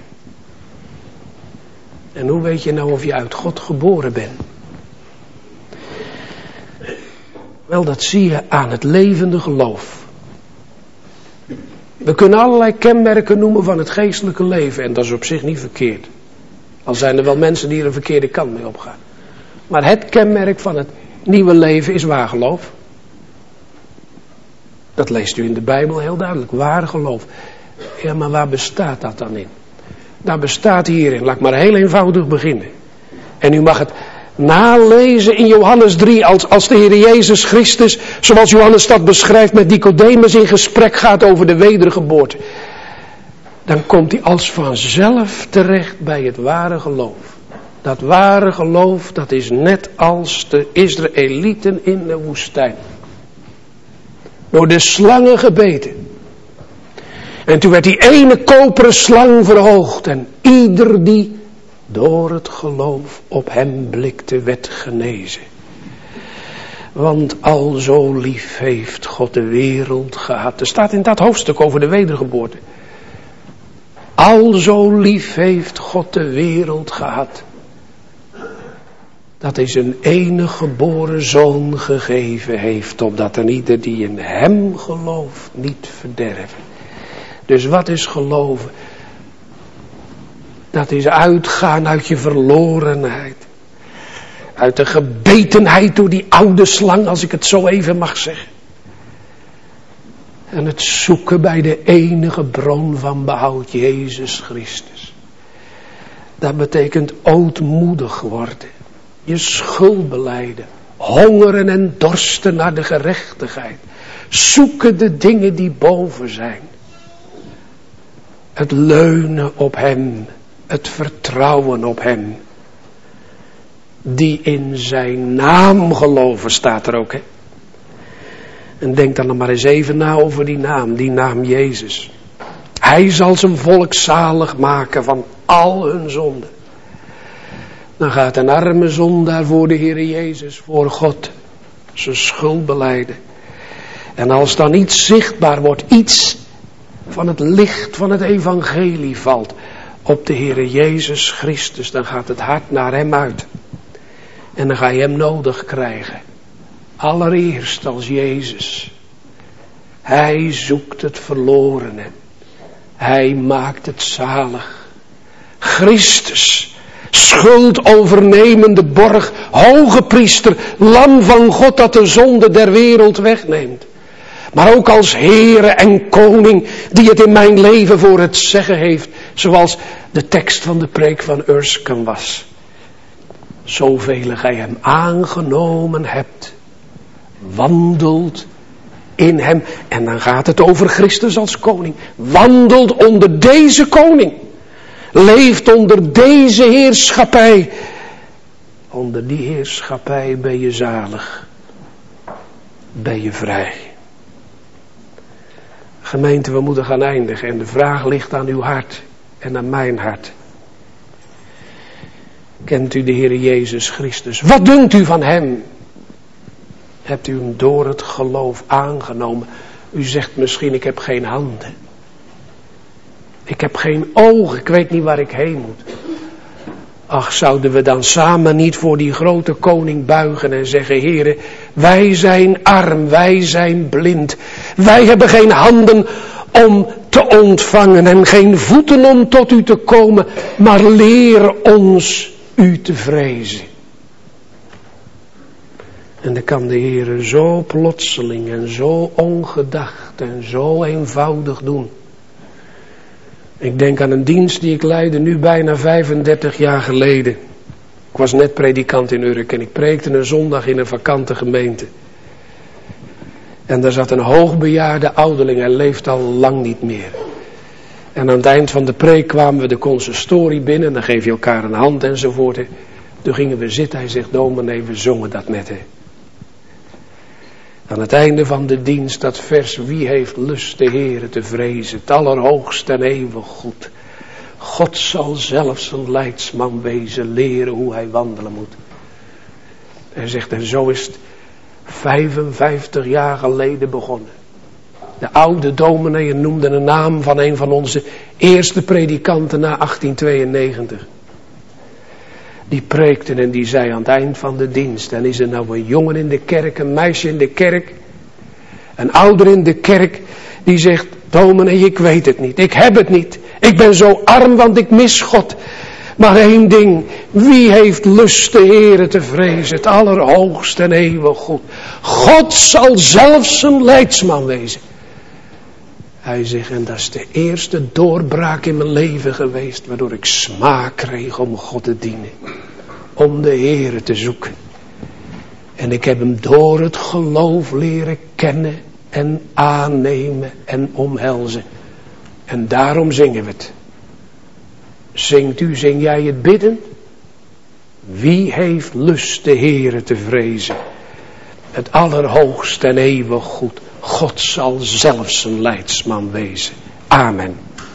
En hoe weet je nou of je uit God geboren bent? Wel, dat zie je aan het levende geloof. We kunnen allerlei kenmerken noemen van het geestelijke leven. En dat is op zich niet verkeerd. Al zijn er wel mensen die er een verkeerde kant mee opgaan. Maar het kenmerk van het nieuwe leven is waar geloof. Dat leest u in de Bijbel heel duidelijk. Waar geloof. Ja, maar waar bestaat dat dan in? Dat bestaat hierin. Laat ik maar heel eenvoudig beginnen. En u mag het nalezen in Johannes 3 als de Heer Jezus Christus, zoals Johannes dat beschrijft, met Nicodemus in gesprek gaat over de wedergeboorte. Dan komt hij als vanzelf terecht bij het ware geloof. Dat ware geloof, dat is net als de Israëlieten in de woestijn. Door de slangen gebeten. En toen werd die ene koperen slang verhoogd. En ieder die door het geloof op hem blikte, werd genezen. Want al zo lief heeft God de wereld gehad. Er staat in dat hoofdstuk over de wedergeboorte. Al zo lief heeft God de wereld gehad. Dat hij zijn enige geboren zoon gegeven heeft. Opdat er ieder die in hem gelooft niet verderven. Dus wat is geloven? Dat is uitgaan uit je verlorenheid. Uit de gebetenheid door die oude slang, als ik het zo even mag zeggen. En het zoeken bij de enige bron van behoud, Jezus Christus. Dat betekent ootmoedig worden. Je schuld belijden. Hongeren en dorsten naar de gerechtigheid. Zoeken de dingen die boven zijn. Het leunen op hem. Het vertrouwen op hem. Die in zijn naam geloven, staat er ook. Hè? En denk dan nog maar eens even na over die naam Jezus. Hij zal zijn volk zalig maken van al hun zonden. Dan gaat een arme zondaar voor de Heer Jezus, voor God, zijn schuld belijden. En als dan iets zichtbaar wordt, iets van het licht van het evangelie valt op de Heer Jezus Christus, dan gaat het hart naar hem uit. En dan ga je hem nodig krijgen. Allereerst als Jezus. Hij zoekt het verlorene. Hij maakt het zalig. Christus, schuldovernemende borg, hoge priester, lam van God dat de zonde der wereld wegneemt. Maar ook als Heere en Koning die het in mijn leven voor het zeggen heeft. Zoals de tekst van de preek van Erskine was. Zoveel gij hem aangenomen hebt, wandelt in hem. En dan gaat het over Christus als koning. Wandelt onder deze koning. Leeft onder deze heerschappij. Onder die heerschappij ben je zalig. Ben je vrij. Gemeente, we moeten gaan eindigen. En de vraag ligt aan uw hart. En aan mijn hart. Kent u de Heer Jezus Christus? Wat dunkt u van hem? Hebt u hem door het geloof aangenomen? U zegt misschien, ik heb geen handen. Ik heb geen ogen, ik weet niet waar ik heen moet. Ach, zouden we dan samen niet voor die grote koning buigen en zeggen, Heere, wij zijn arm, wij zijn blind. Wij hebben geen handen om te ontvangen en geen voeten om tot u te komen, maar leer ons u te vrezen. En dan kan de Heere zo plotseling en zo ongedacht en zo eenvoudig doen. Ik denk aan een dienst die ik leidde nu bijna 35 jaar geleden. Ik was net predikant in Urk en ik preekte een zondag in een vakante gemeente. En daar zat een hoogbejaarde ouderling, hij leeft al lang niet meer. En aan het eind van de preek kwamen we de consistorie binnen en dan geef je elkaar een hand enzovoort. Toen gingen we zitten, hij zegt, dominee, we zongen dat net. Aan het einde van de dienst dat vers, wie heeft lust de Heere te vrezen, het allerhoogste en eeuwig goed. God zal zelfs een leidsman wezen, leren hoe hij wandelen moet. Hij zegt, en zo is het 55 jaar geleden begonnen. De oude dominee noemde de naam van een van onze eerste predikanten na 1892. Die preekte en die zei aan het eind van de dienst, en is er nou een jongen in de kerk, een meisje in de kerk, een ouder in de kerk, die zegt, dominee, ik weet het niet, ik heb het niet. Ik ben zo arm, want ik mis God. Maar één ding, wie heeft lust de Heere te vrezen, het allerhoogste en eeuwig goed. God zal zelfs zijn leidsman wezen. Hij zegt, en dat is de eerste doorbraak in mijn leven geweest, waardoor ik smaak kreeg om God te dienen. Om de Heere te zoeken. En ik heb hem door het geloof leren kennen en aannemen en omhelzen. En daarom zingen we het. Zing jij het bidden? Wie heeft lust de Heere te vrezen? Het allerhoogste en eeuwig goed. God zal zelfs een leidsman wezen. Amen.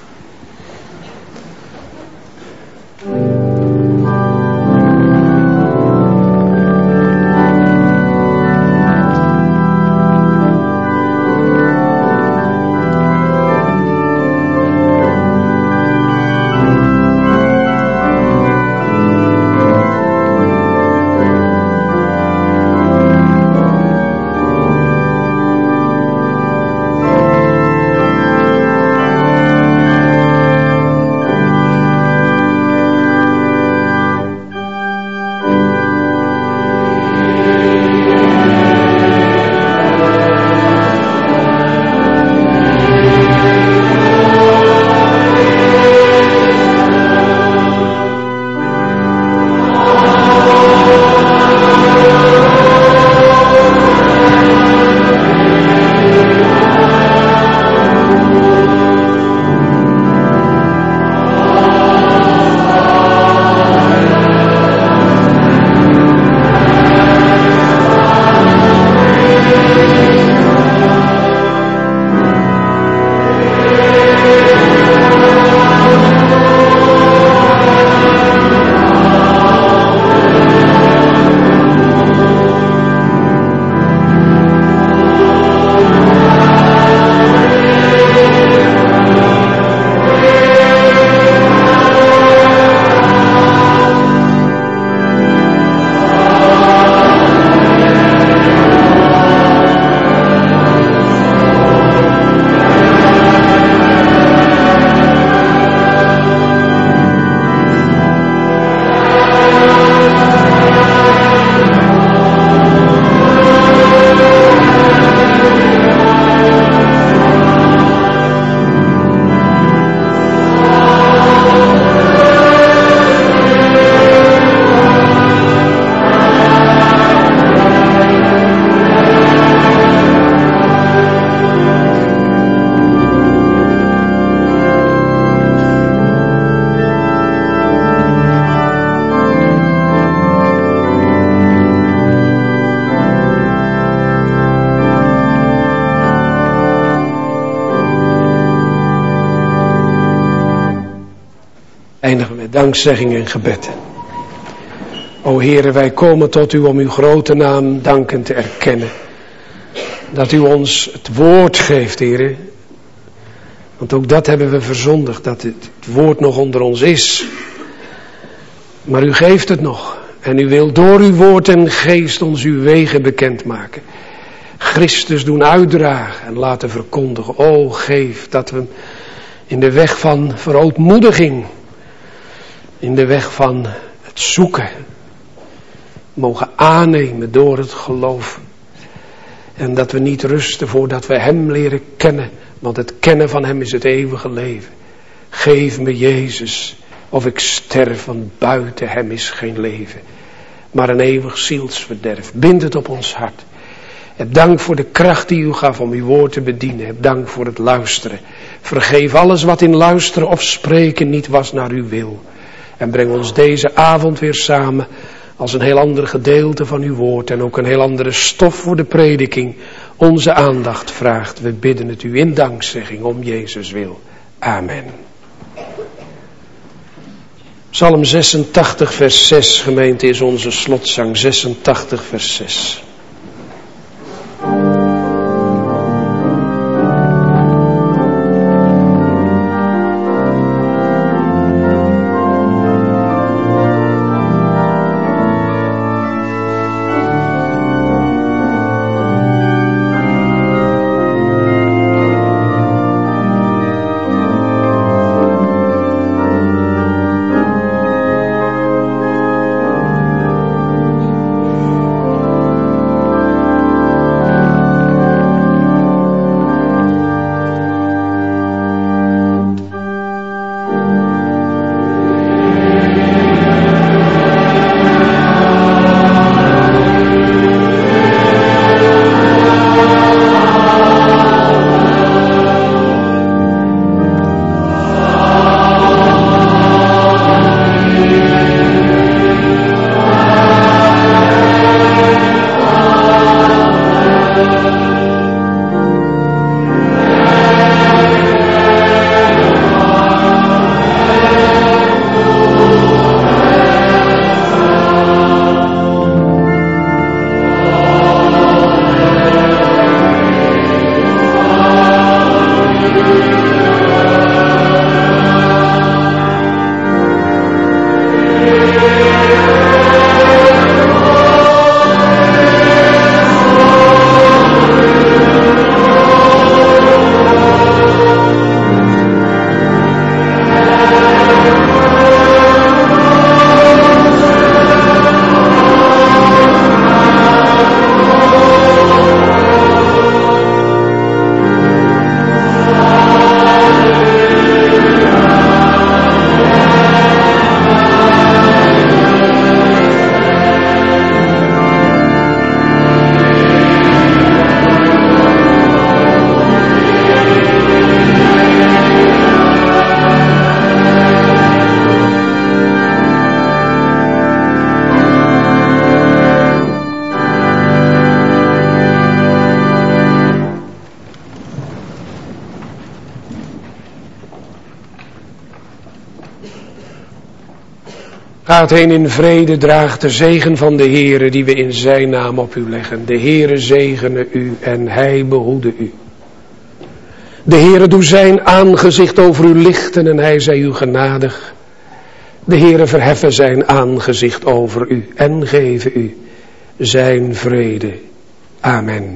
Eindigen met dankzegging en gebed. O Heere, wij komen tot u om uw grote naam dankend te erkennen. Dat u ons het woord geeft, Heere. Want ook dat hebben we verzondigd, dat het woord nog onder ons is. Maar u geeft het nog. En u wil door uw woord en geest ons uw wegen bekendmaken. Christus doen uitdragen en laten verkondigen. O, geef dat we in de weg van verootmoediging, in de weg van het zoeken, mogen aannemen door het geloof. En dat we niet rusten voordat we hem leren kennen. Want het kennen van hem is het eeuwige leven. Geef me Jezus, of ik sterf, want buiten hem is geen leven. Maar een eeuwig zielsverderf. Bind het op ons hart. Heb dank voor de kracht die u gaf om uw woord te bedienen. Heb dank voor het luisteren. Vergeef alles wat in luisteren of spreken niet was naar uw wil. En breng ons deze avond weer samen als een heel ander gedeelte van uw woord. En ook een heel andere stof voor de prediking. onze aandacht vraagt. We bidden het u in dankzegging om Jezus wil. Amen. Psalm 86 vers 6, gemeente, is onze slotzang. 86 vers 6. Gaat heen in vrede, draagt de zegen van de Heere die we in zijn naam op u leggen. De Heere zegene u en hij behoede u. De Heere doe zijn aangezicht over u lichten en hij zij u genadig. De Heere verheffen zijn aangezicht over u en geven u zijn vrede. Amen.